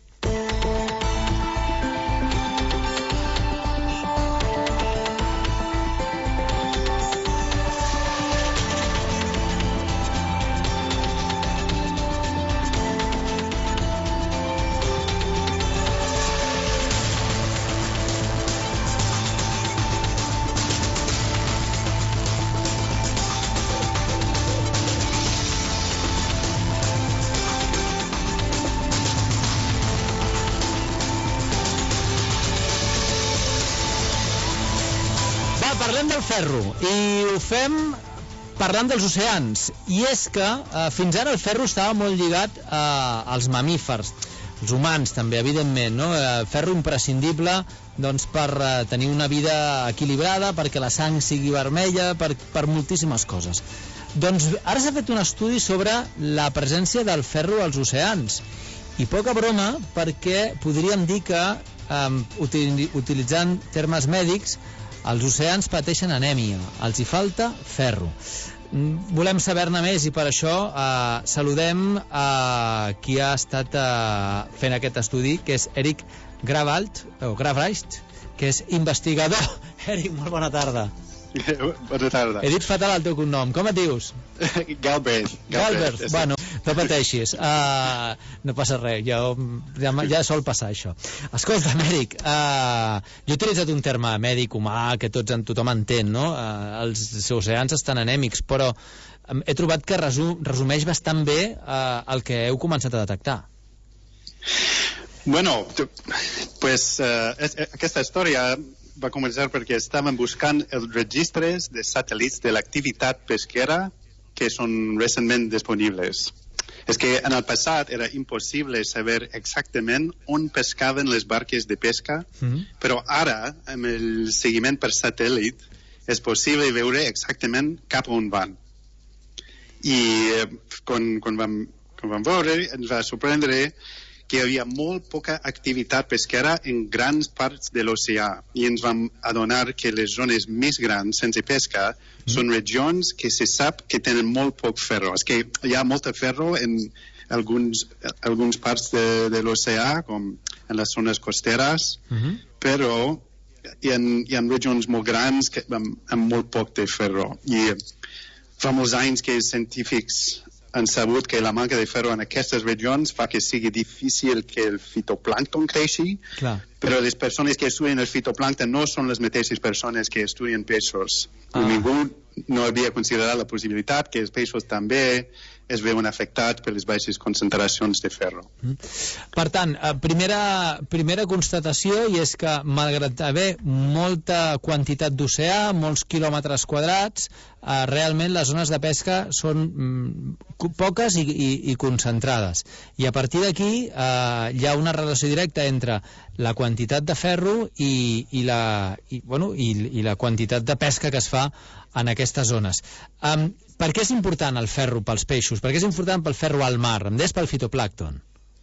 Parlem del ferro i ho fem parlant dels oceans, i és que eh, fins ara el ferro estava molt lligat eh, als mamífers, els humans també, evidentment, no? Eh, ferro imprescindible doncs, per eh, tenir una vida equilibrada, perquè la sang sigui vermella, per, per moltíssimes coses. Doncs ara s'ha fet un estudi sobre la presència del ferro als oceans, i poca broma, perquè podríem dir que eh, util, utilitzant termes mèdics, els oceans pateixen anèmia, els hi falta ferro. Volem saber-ne més i per això eh, saludem a qui ha estat eh, fent aquest estudi, que és Eric Gravalt, o Gravreist, que és investigador. Eric, molt bona tarda. Bona tarda. He dit fatal el teu cognom. Com et dius? Galbert. Galbert. Bueno, no pateixis. Uh, no passa res. Ja, ja, ja sol passar això. Escolta, Eric, uh, jo he utilitzat un terme mèdic humà que tots, tothom entén, no? Uh, els oceans estan anèmics, però um, he trobat que resum, resumeix bastant bé uh, el que heu començat a detectar. Bueno, pues uh, es, aquesta història va començar perquè estàvem buscant els registres de satèl·lits de l'activitat pesquera que són recentment disponibles. És que en el passat era impossible saber exactament on pescaven les barques de pesca, mm-hmm. però ara, amb el seguiment per satèl·lit, és possible veure exactament cap on van. I eh, quan, quan, vam, quan vam veure, ens va sorprendre que hi havia molt poca activitat pesquera en grans parts de l'oceà, i ens vam adonar que les zones més grans sense pesca mm. són regions que se sap que tenen molt poc ferro. És que hi ha molta ferro en alguns, alguns parts de, de l'oceà, com en les zones costeres, mm-hmm. però hi ha, hi ha regions molt grans que, amb, amb molt poc de ferro. I fa molts anys que els científics han sabut que la manca de ferro en aquestes regions fa que sigui difícil que el fitoplàncton creixi. Clar. Però les persones que estudien el fitoplàncton no són les mateixes persones que estudien peixos. Ah. Ningú no havia considerat la possibilitat que els peixos també es veuen afectats per les baixes concentracions de ferro. Per tant, primera, primera constatació, i és que malgrat haver molta quantitat d'oceà, molts quilòmetres quadrats, eh, realment les zones de pesca són mm, poques i, i, i concentrades. I a partir d'aquí eh, hi ha una relació directa entre la quantitat de ferro i, i, la, i, bueno, i, i la quantitat de pesca que es fa en aquestes zones. Um, per què és important el ferro pels peixos? Per què és important pel ferro al mar? Em deies pel fitoplàncton?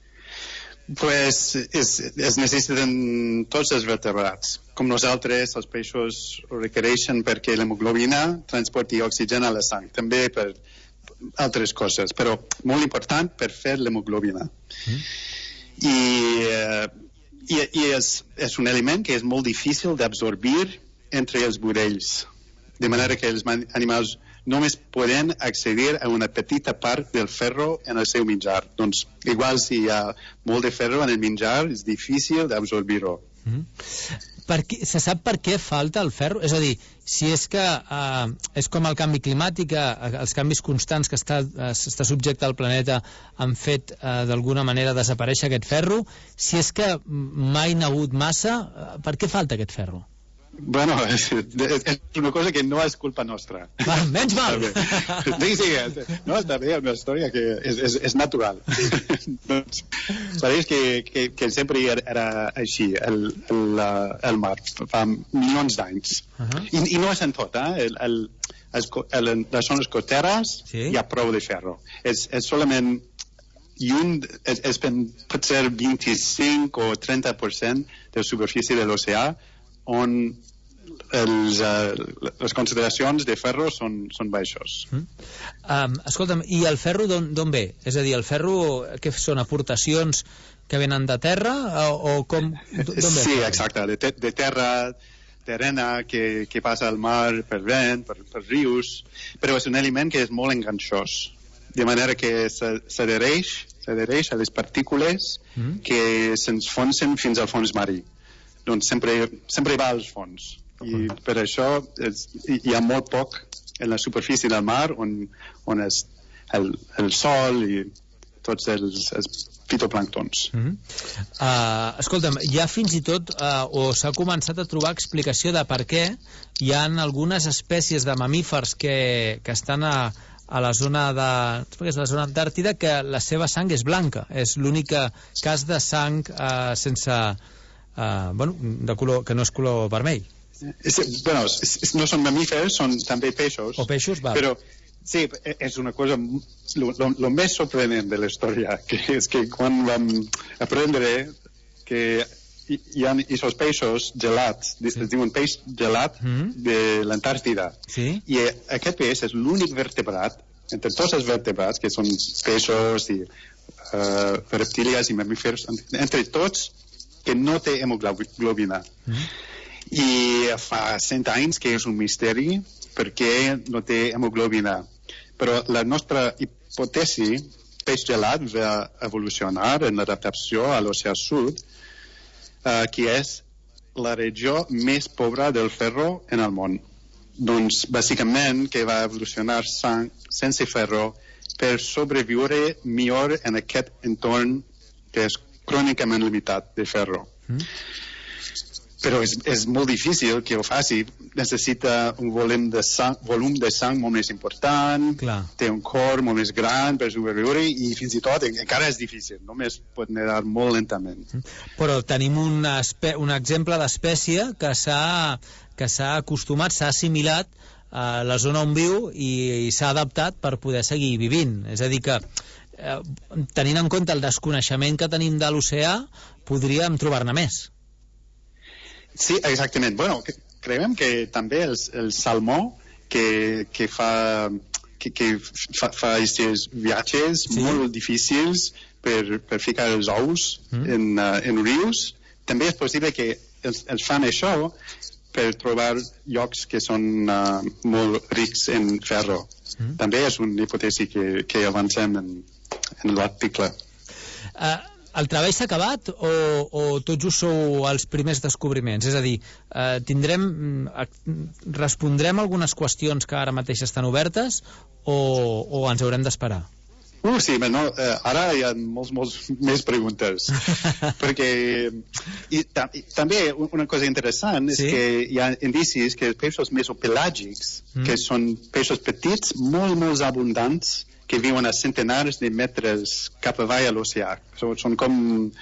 Pues es, es necessiten tots els vertebrats. Com nosaltres, els peixos ho requereixen perquè l'hemoglobina transporti oxigen a la sang, també per altres coses, però molt important per fer l'hemoglobina. Mm. I, eh, i, i és, és un element que és molt difícil d'absorbir entre els budells, de manera que els animals només poden accedir a una petita part del ferro en el seu menjar. Doncs, igual si hi ha molt de ferro en el menjar, és difícil d'absorbir-ho. Mm. Per què, se sap per què falta el ferro? És a dir, si és que eh, és com el canvi climàtic, eh, els canvis constants que està, eh, està subjecte al planeta han fet eh, d'alguna manera desaparèixer aquest ferro, si és que mai n'ha hagut massa, eh, per què falta aquest ferro? Bueno, és, és una cosa que no és culpa nostra. Va, menys mal! Sí, sí, no, està bé, és una història que és, és, és natural. Doncs, pareix que, que, que sempre era així, el, el, el mar, fa milions d'anys. Uh -huh. I, I no és en tot, eh? El, el, els, el, les zones costeres sí? Hi ha prou de ferro. És, és solament i un, és, és pot ser vint-i-cinc o trenta per cent de la superfície de l'oceà on els, uh, les consideracions de ferro són, són baixos. Mm. Um, escolta'm, i el ferro d'on ve? És a dir, el ferro, què són, aportacions que venen de terra o, o com? Sí, exacte, de, te, de terra, d'arena que, que passa al mar per vent, per, per rius, però és un element que és molt enganxós, de manera que s'adhereix s'adhereix a les partícules mm. que s'enfonsen fins al fons marí. Doncs sempre, sempre va als fons. I per això és, hi ha molt poc en la superfície del mar on, on és el, el sol i tots els, els fitoplànctons. Mm -hmm. uh, escolta'm, hi ha fins i tot uh, o s'ha començat a trobar explicació de per què hi ha algunes espècies de mamífers que, que estan a, a la zona de, és la zona antàrtida que la seva sang és blanca. És l'únic cas de sang uh, sense uh, bueno, de color, que no és color vermell. Sí, bueno, no són mamífers, són també peixos. O peixos, val. Però sí, és una cosa el més sorprenent de la història, que és que quan vam aprendre que hi, hi ha aquests peixos gelats, sí. Es diuen peix gelat mm. de l'Antàrtida, sí. I aquest peix és l'únic vertebrat, entre tots els vertebrats, que són peixos i uh, reptilians i mamífers, entre tots, que no té hemoglobina. Mm. I fa cent anys que és un misteri per què no té hemoglobina. Però la nostra hipòtesi, peix gelat va evolucionar en l'adaptació a l'oceà sud, uh, que és la regió més pobra del ferro en el món. Doncs, bàsicament, que va evolucionar sang, sense ferro per sobreviure millor en aquest entorn que és crònicament limitat de ferro. Mm. Però és, és molt difícil que ho faci. Necessita un volum de sang, volum de sang molt més important, clar. Té un cor molt més gran per sobreviure i fins i tot encara és difícil, només pot nedar molt lentament. Però tenim un, un exemple d'espècie que s'ha que s'ha acostumat, s'ha assimilat a la zona on viu i, i s'ha adaptat per poder seguir vivint. És a dir que, eh, tenint en compte el desconeixement que tenim de l'oceà, podríem trobar-ne més. Sí, exactament. Bueno, creiem que també el, el salmó que, que fa que, que fa, fa aquests viatges sí. molt difícils per, per ficar els ous mm. en, uh, en rius, també és possible que els, els fan això per trobar llocs que són uh, molt rics en ferro. Mm. També és una hipòtesi que, que avancem en, en l'article. Uh, El treball s'ha acabat o, o tots us sou els primers descobriments? És a dir, eh, tindrem, respondrem algunes qüestions que ara mateix estan obertes o, o ens haurem d'esperar? Uh, sí, no, eh, ara hi ha molts, molts més preguntes. Perquè i, ta, i, també una cosa interessant és sí? que hi ha indicis que els peixos mesopelàgics, mm. que són peixos petits, molt, molt abundants, que viuen a centenars de metres cap avall a l'oceà. So, són com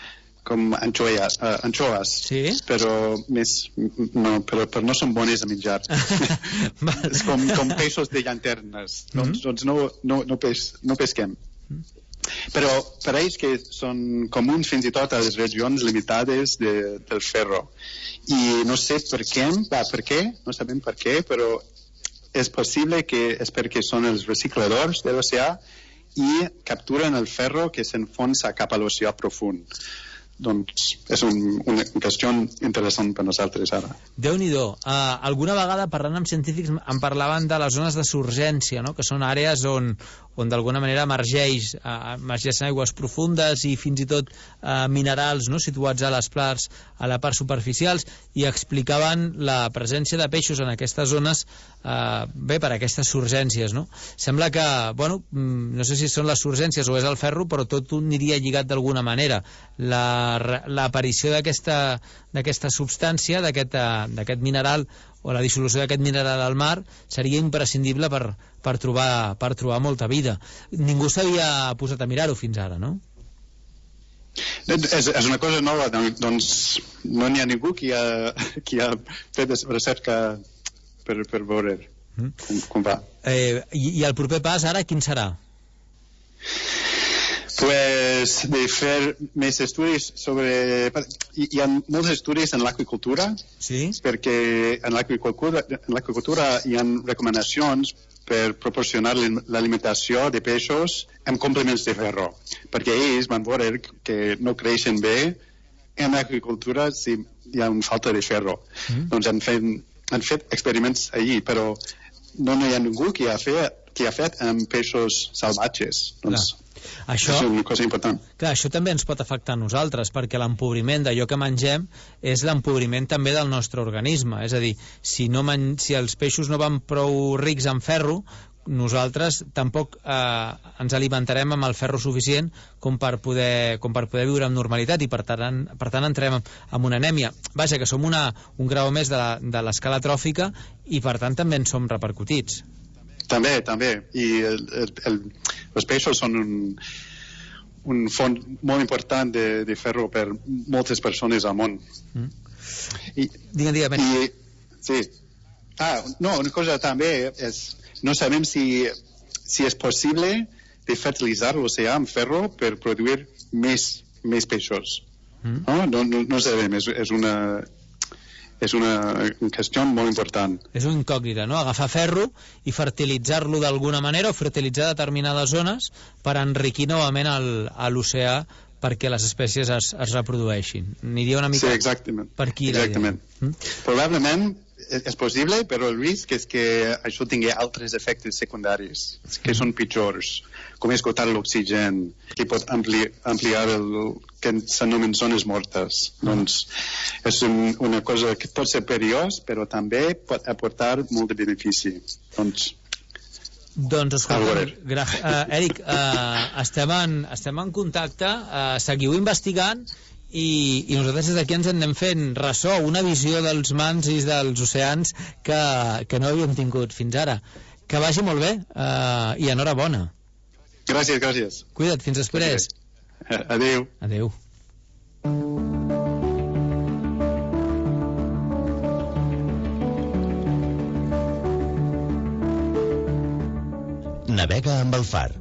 com anxoes, uh, anxoes sí? però, més, no, però, però no són bones a menjar. És com, com peixos de llanternes. Mm -hmm. Doncs, doncs no, no, no, pes, no pesquem. Mm -hmm. Però pareix que són comuns fins i tot a les regions limitades de, del ferro. I no sé per què, va, per què, no sabem per què, però és possible que és perquè són els recicladors de l'oceà i capturen el ferro que s'enfonsa cap a l'oceà profund. Doncs és un, una qüestió interessant per nosaltres ara. Déu-n'hi-do. Uh, alguna vegada parlant amb científics em parlaven de les zones de surgència, no? Que són àrees on, on d'alguna manera emergeix, uh, emergeixen aigües profundes i fins i tot uh, minerals, no? Situats a les parts, a la part superficials, i explicaven la presència de peixos en aquestes zones uh, bé, per aquestes surgències, no? Sembla que, bueno, no sé si són les surgències o és el ferro, però tot aniria lligat d'alguna manera. La l'aparició d'aquesta d'aquesta substància, d'aquest mineral o la dissolució d'aquest mineral al mar seria imprescindible per, per, trobar, per trobar molta vida. Ningú s'havia posat a mirar-ho fins ara, no? És, és una cosa nova, doncs no n'hi ha ningú qui ha, qui ha fet recerca per, per veure mm. com, com va. Eh, i, I el proper pas ara quin serà? Pues de fer més estudis sobre... Hi, hi ha molts estudis en l'aqüicultura, sí? Perquè en l'aqüicultura en l'aqüicultura hi ha recomanacions per proporcionar l'alimentació de peixos amb complements de ferro, perquè ells van veure que no creixen bé en l'aqüicultura si hi ha una falta de ferro. Mm. Doncs han fet, han fet experiments allí, però no, no hi ha ningú que ha fet, que ha fet amb peixos salvatges. Doncs, clar. Això, és una cosa important. Clar, això també ens pot afectar a nosaltres, perquè l'empobriment d'allò que mengem és l'empobriment també del nostre organisme. És a dir, si, no men si els peixos no van prou rics en ferro, nosaltres tampoc eh, ens alimentarem amb el ferro suficient com per poder, com per poder viure amb normalitat, i per tant, per tant entrem amb una anèmia. Vaja, que som una, un grau més de l'escala tròfica i per tant també en som repercutits. També, també. I el, el, el, els peixos són un, un font molt important de, de ferro per moltes persones al món. Mm. I, digue, digue, i, sí. Ah, no, una cosa també és, no sabem si, si és possible de fertilitzar l'oceà amb ferro per produir més, més peixos. Mm. No, no, no, no sabem, és, és una... és una qüestió molt important. És una incògnita, no? Agafar ferro i fertilitzar-lo d'alguna manera o fertilitzar determinades zones per enriquir novament l'oceà perquè les espècies es, es reprodueixin. Aniria una mica sí, exactament. Per aquí. Exactament. Mm? Probablement és possible, però el risc és que això tingui altres efectes secundaris que mm. són pitjors, com esgotar l'oxigen, que pot ampli, ampliar el que s'anomenen zones mortes. Mm. Doncs és un, una cosa que pot ser perillós, però també pot aportar molt de benefici. Doncs Doncs, escolta, uh, Eric, uh, estem, en, estem en contacte, uh, seguiu investigant i, i nosaltres des d'aquí ens en anem fent ressò, una visió dels mars i dels oceans que, que no havíem tingut fins ara. Que vagi molt bé uh, i enhorabona. Gràcies, gràcies. Cuida't, fins després. Adéu. Adéu. Navega amb el far.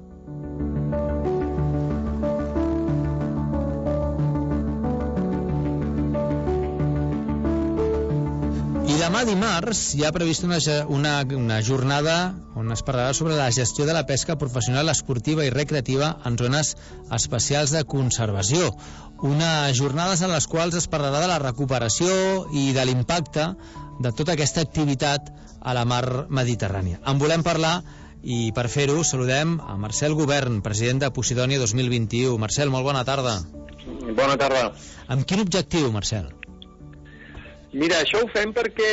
I demà dimarts hi ha previst una, una, una jornada on es parlarà sobre la gestió de la pesca professional, esportiva i recreativa en zones especials de conservació. Unes jornades en les quals es parlarà de la recuperació i de l'impacte de tota aquesta activitat a la mar Mediterrània. En volem parlar i per fer-ho saludem a Marcel Govern, president de Posidònia dos mil vint-i-u. Marcel, molt bona tarda. Bona tarda. Amb quin objectiu, Marcel? Mira, això ho fem perquè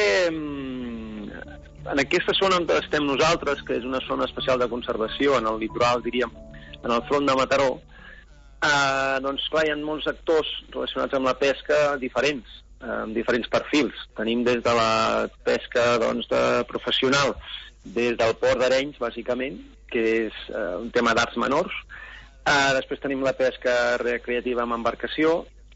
en aquesta zona on estem nosaltres, que és una zona especial de conservació, en el litoral, diríem, en el front de Mataró, eh, doncs clar, hi ha molts actors relacionats amb la pesca diferents, eh, amb diferents perfils. Tenim des de la pesca doncs, de professional, des del port d'Arenys, bàsicament, que és eh, un tema d'arts menors. Eh, després tenim la pesca recreativa amb embarcació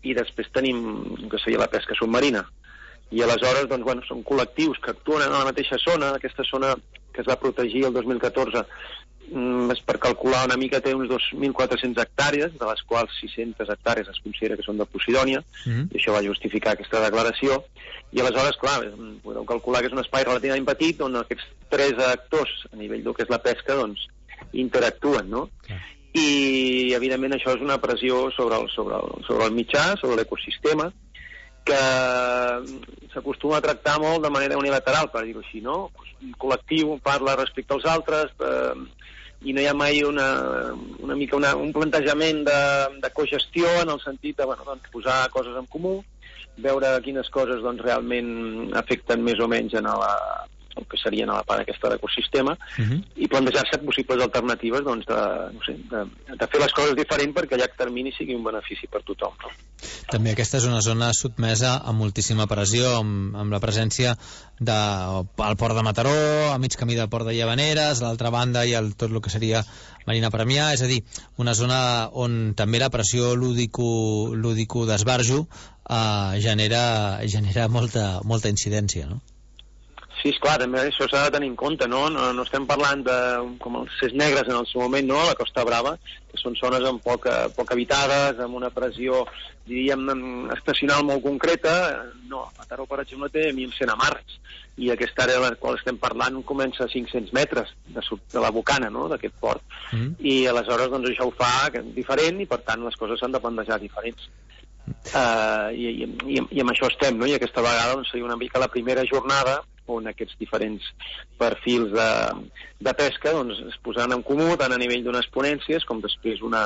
i després tenim el que seria la pesca submarina. I aleshores, doncs, bueno, són col·lectius que actuen en la mateixa zona. Aquesta zona que es va protegir el dos mil catorze, mm, és per calcular una mica, té uns dos mil quatre-cents hectàrees, de les quals sis-centes hectàrees es considera que són de Posidònia, mm. i això va justificar aquesta declaració. I aleshores, clar, podeu calcular que és un espai relativament petit on aquests tres actors a nivell del que és la pesca, doncs, interactuen, no? Okay. I, evidentment, això és una pressió sobre el, sobre el, sobre el mitjà, sobre l'ecosistema, que s'acostuma a tractar molt de manera unilateral, per dir-ho així, no? Un col·lectiu parla respecte als altres eh, i no hi ha mai una, una mica una, un plantejament de, de cogestió en el sentit de, bueno, doncs, posar coses en comú, veure quines coses doncs, realment afecten més o menys en la, el que seria en la part aquesta d'ecosistema, uh-huh. i plantejar-se possibles alternatives doncs, de, no sé, de, de fer les coses diferent perquè a llarg termini sigui un benefici per tothom. No? També aquesta és una zona sotmesa a moltíssima pressió, amb, amb la presència del port de Mataró, a mig camí del port de Llavaneres, a l'altra banda hi ha el, tot el que seria Marina Premià, és a dir, una zona on també la pressió lúdico, lúdico d'esbarjo eh, genera, genera molta, molta incidència, no? Sí, esclar, també això s'ha de tenir en compte, no? No, no estem parlant de, com els Ses Negres en el seu moment, no?, la Costa Brava, que són zones amb poc, poc habitades, amb una pressió, diríem, estacional molt concreta. No, Mataró, per exemple, té mil cent amarres, i aquesta àrea de la qual estem parlant comença a cinc-cents metres de, de la bocana, no?, d'aquest port. Mm. I aleshores, doncs, això ho fa diferent, i per tant les coses s'han de plantejar diferents. Uh, i, i, i, I amb això estem, no?, i aquesta vegada doncs, seria una mica la primera jornada on aquests diferents perfils de, de pesca doncs, es posaran en comú tant a nivell d'unes ponències com després una,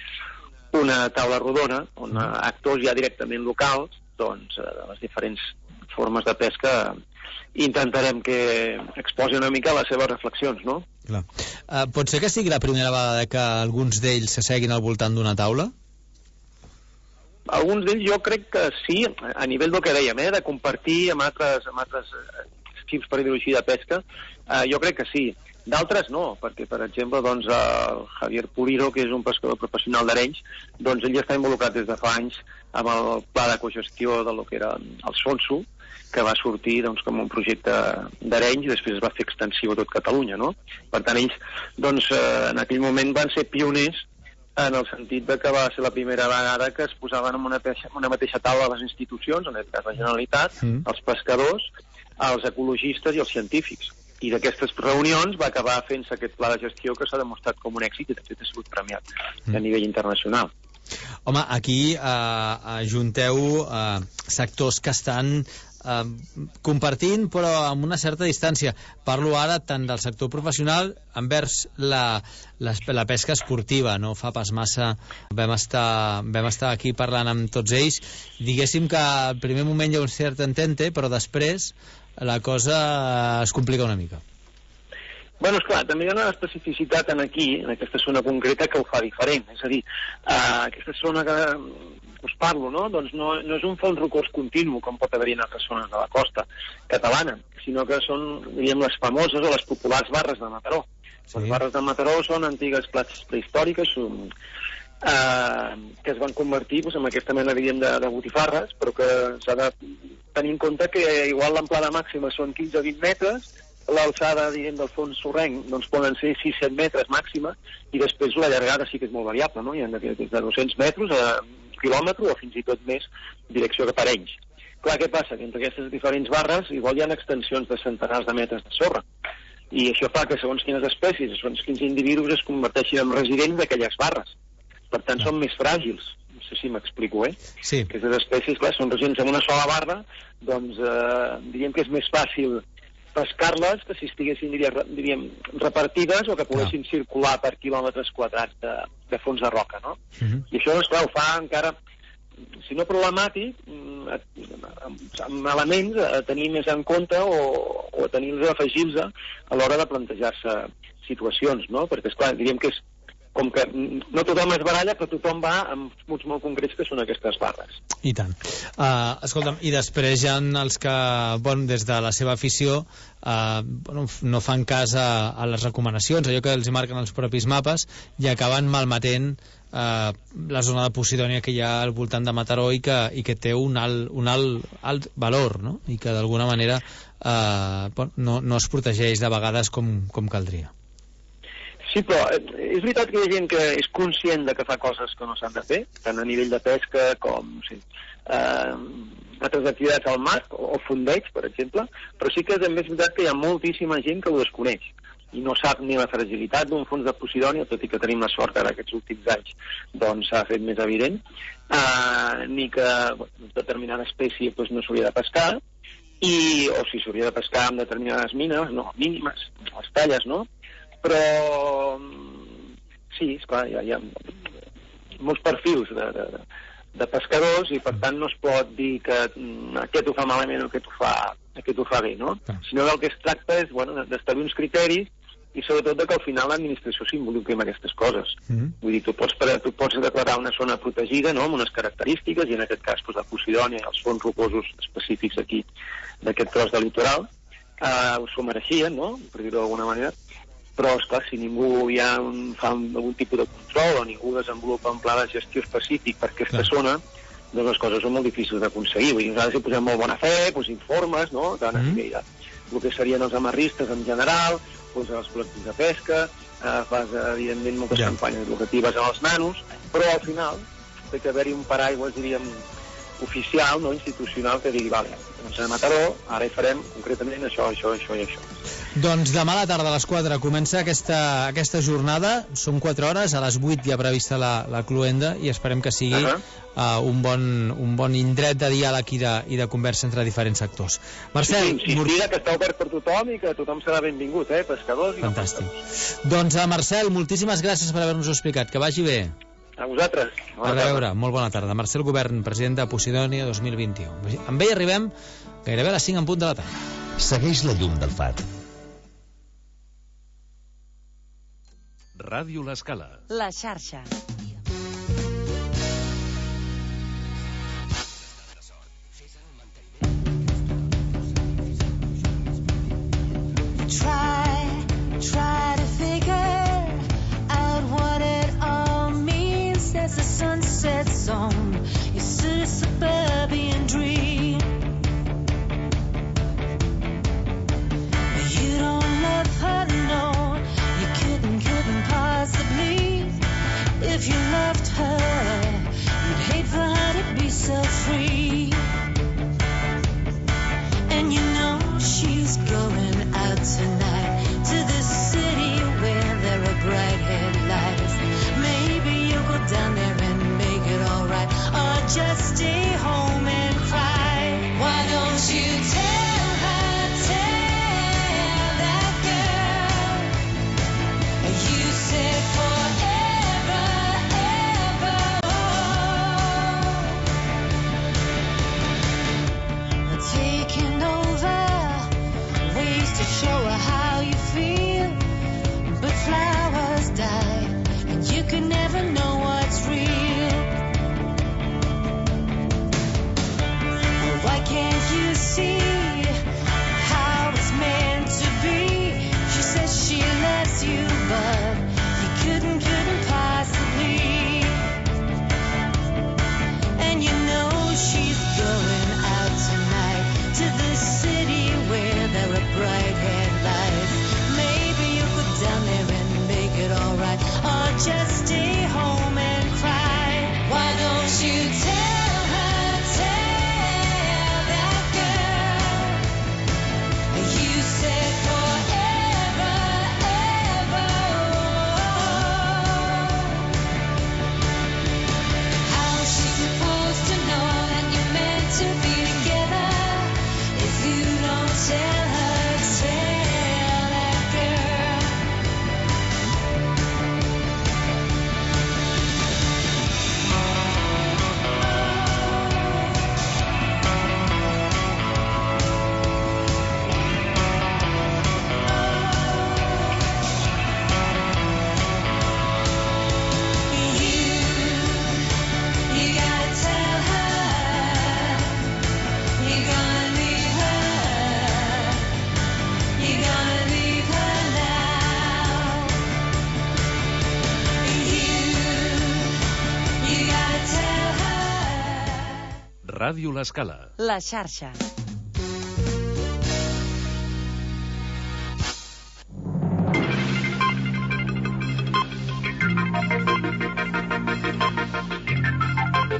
una taula rodona on mm. actors ja directament locals doncs, de les diferents formes de pesca intentarem que exposi una mica les seves reflexions, no? Clar. Uh, pot ser que sigui la primera vegada que alguns d'ells s'asseguin al voltant d'una taula? Alguns d'ells jo crec que sí, a nivell del que dèiem, eh, de compartir amb altres, amb altres equips, per dir-ho així, de pesca, eh, jo crec que sí. D'altres no, perquè, per exemple, doncs, el Javier Pulido, que és un pescador professional d'Arenys, doncs ell ja està involucrat des de fa anys amb el pla de cogestió de lo que era el Sonso, que va sortir doncs, com un projecte d'Arenys i després es va fer extensiu a tot Catalunya, no? Per tant, ells, doncs, eh, en aquell moment van ser pioners en el sentit de que va ser la primera vegada que es posaven en una, peixa, una mateixa taula les institucions, en aquest cas la Generalitat, mm. els pescadors, els ecologistes i els científics. I d'aquestes reunions va acabar fent-se aquest pla de gestió que s'ha demostrat com un èxit i de fet ha sigut premiat mm. a nivell internacional. Home, aquí eh, ajunteu eh, sectors que estan eh, compartint però amb una certa distància. Parlo ara tant del sector professional envers la, la, la pesca esportiva. No fa pas massa vam estar, vam estar aquí parlant amb tots ells. Diguéssim que al primer moment hi ha un cert entente, però després la cosa es complica una mica. Bueno, esclar, també hi ha una especificitat en aquí, en aquesta zona concreta, que ho fa diferent. És a dir, uh, aquesta zona que us parlo, no? Doncs no, no és un fons rocós continu, com pot haver-hi en altres zones de la costa catalana, sinó que són, diríem, les famoses o les populars barres de Mataró. Sí. Les barres de Mataró són antigues platges prehistòriques, són, uh, que es van convertir doncs, en aquesta mena, diríem, de, de botifarres, però que s'ha de tenir en compte que igual l'amplada màxima són quinze o vint metres, l'alçada, diguem, del fons sorrenc doncs poden ser sis a set metres màxima, i després la llargada sí que és molt variable, no? Hi ha des de dos-cents metres a quilòmetre o fins i tot més direcció cap a Arenys. Clar, què passa? Que entre aquestes diferents barres igual hi ha extensions de centenars de metres de sorra, i això fa que segons quines espècies, segons quins individus es converteixin en residents d'aquelles barres. Per tant, són més fràgils. No sé si m'explico, eh? Sí. Aquestes espècies, clar, són residents en una sola barra, doncs eh, diríem que és més fàcil pescar-les que si estiguessin, diríem, repartides o que poguessin ah. circular per quilòmetres quadrats de, de fons de roca, no? Uh-huh. I això, esclar, ho fa encara, si no problemàtic, amb elements a tenir més en compte o, o a tenir-los afegir-los a l'hora de plantejar-se situacions, no? Perquè, esclar, diríem que és com que no tothom es baralla, però tothom va amb punts molt concrets que són aquestes barres. I tant. Uh, escolta'm, i després hi ha els que, bon, des de la seva afició, uh, bueno, no fan cas a, a les recomanacions, allò que els marquen els propis mapes, i acaben malmetent eh, la zona de Posidònia que hi ha al voltant de Mataró i que, i que té un alt, un alt, alt valor, no? I que d'alguna manera eh, no, no es protegeix de vegades com, com caldria. Sí, però és veritat que hi ha gent que és conscient de que fa coses que no s'han de fer, tant a nivell de pesca com sí, eh, altres activitats al mar, o fondeig, per exemple, però sí que també és veritat que hi ha moltíssima gent que ho desconeix i no sap ni la fragilitat d'un fons de Posidònia, tot i que tenim la sort que ara aquests últims anys doncs s'ha fet més evident, eh, ni que bueno, determinada espècie doncs, no s'hauria de pescar, i, o si s'hauria de pescar amb determinades mines, no, mínimes, les talles, no? Però sí, esclar, hi ha, hi ha molts perfils de, de, de pescadors i per tant no es pot dir que aquest ho fa malament o aquest ho fa, aquest ho fa bé, no? Sinó del que es tracta és bueno, d'establir uns criteris i sobretot que al final l'administració s'involucri en aquestes coses. Mm-hmm. Vull dir, tu pots, tu pots declarar una zona protegida, no?, amb unes característiques, i en aquest cas doncs, la Posidònia i els fons rocosos específics aquí d'aquest tros de litoral eh, s'ho mereixien, no?, per dir-ho d'alguna manera, però, esclar, si ningú ja un, fa un, algun tipus de control o ningú desenvolupa un pla de gestió específic per aquesta Clar. zona, doncs les coses són molt difícils d'aconseguir. Vull dir, nosaltres hi posem molt bona fe, doncs informes, no?, tant mm -hmm. el que serien els amarristes en general, doncs els col·lectius de pesca, eh, fas, evidentment, moltes yeah. campanyes educatives amb els nanos, però al final té que haver-hi un paraigües, diríem, oficial, no, institucional, que digui, vale, doncs a Mataró, ara hi farem concretament això, això, això i això. Doncs demà a la tarda a les quatre comença aquesta, aquesta jornada, són quatre hores, a les vuit hi ha prevista la, la cloenda i esperem que sigui uh -huh. uh, un, bon, un bon indret de diàleg i de, i de conversa entre diferents sectors. Marcel... Sí, sí, sí, que està obert per tothom i que tothom serà benvingut, eh, pescadors i Fantàstic. No pescadors. Doncs a Marcel, moltíssimes gràcies per haver-nos-ho explicat, que vagi bé. A vosaltres. A veure, molt bona tarda. Marcel Govern, president de Posidònia dos mil vint-i-u. Amb ell arribem gairebé a les cinc en punt de la tarda. Segueix la llum del far. Ràdio L'Escala. La xarxa. Try, try to figure out what it all means as the sun sets on your suburban dream. You don't love her, no, you couldn't, couldn't possibly. If you loved her, you'd hate for her to be so free. And you know she's going out tonight to the city where there are bright headlights. Maybe you'll go down there and make it alright, or just stay home and cry. Why don't you tell her, tell that girl you said forever, ever, oh. Ràdio L'Escala. La xarxa.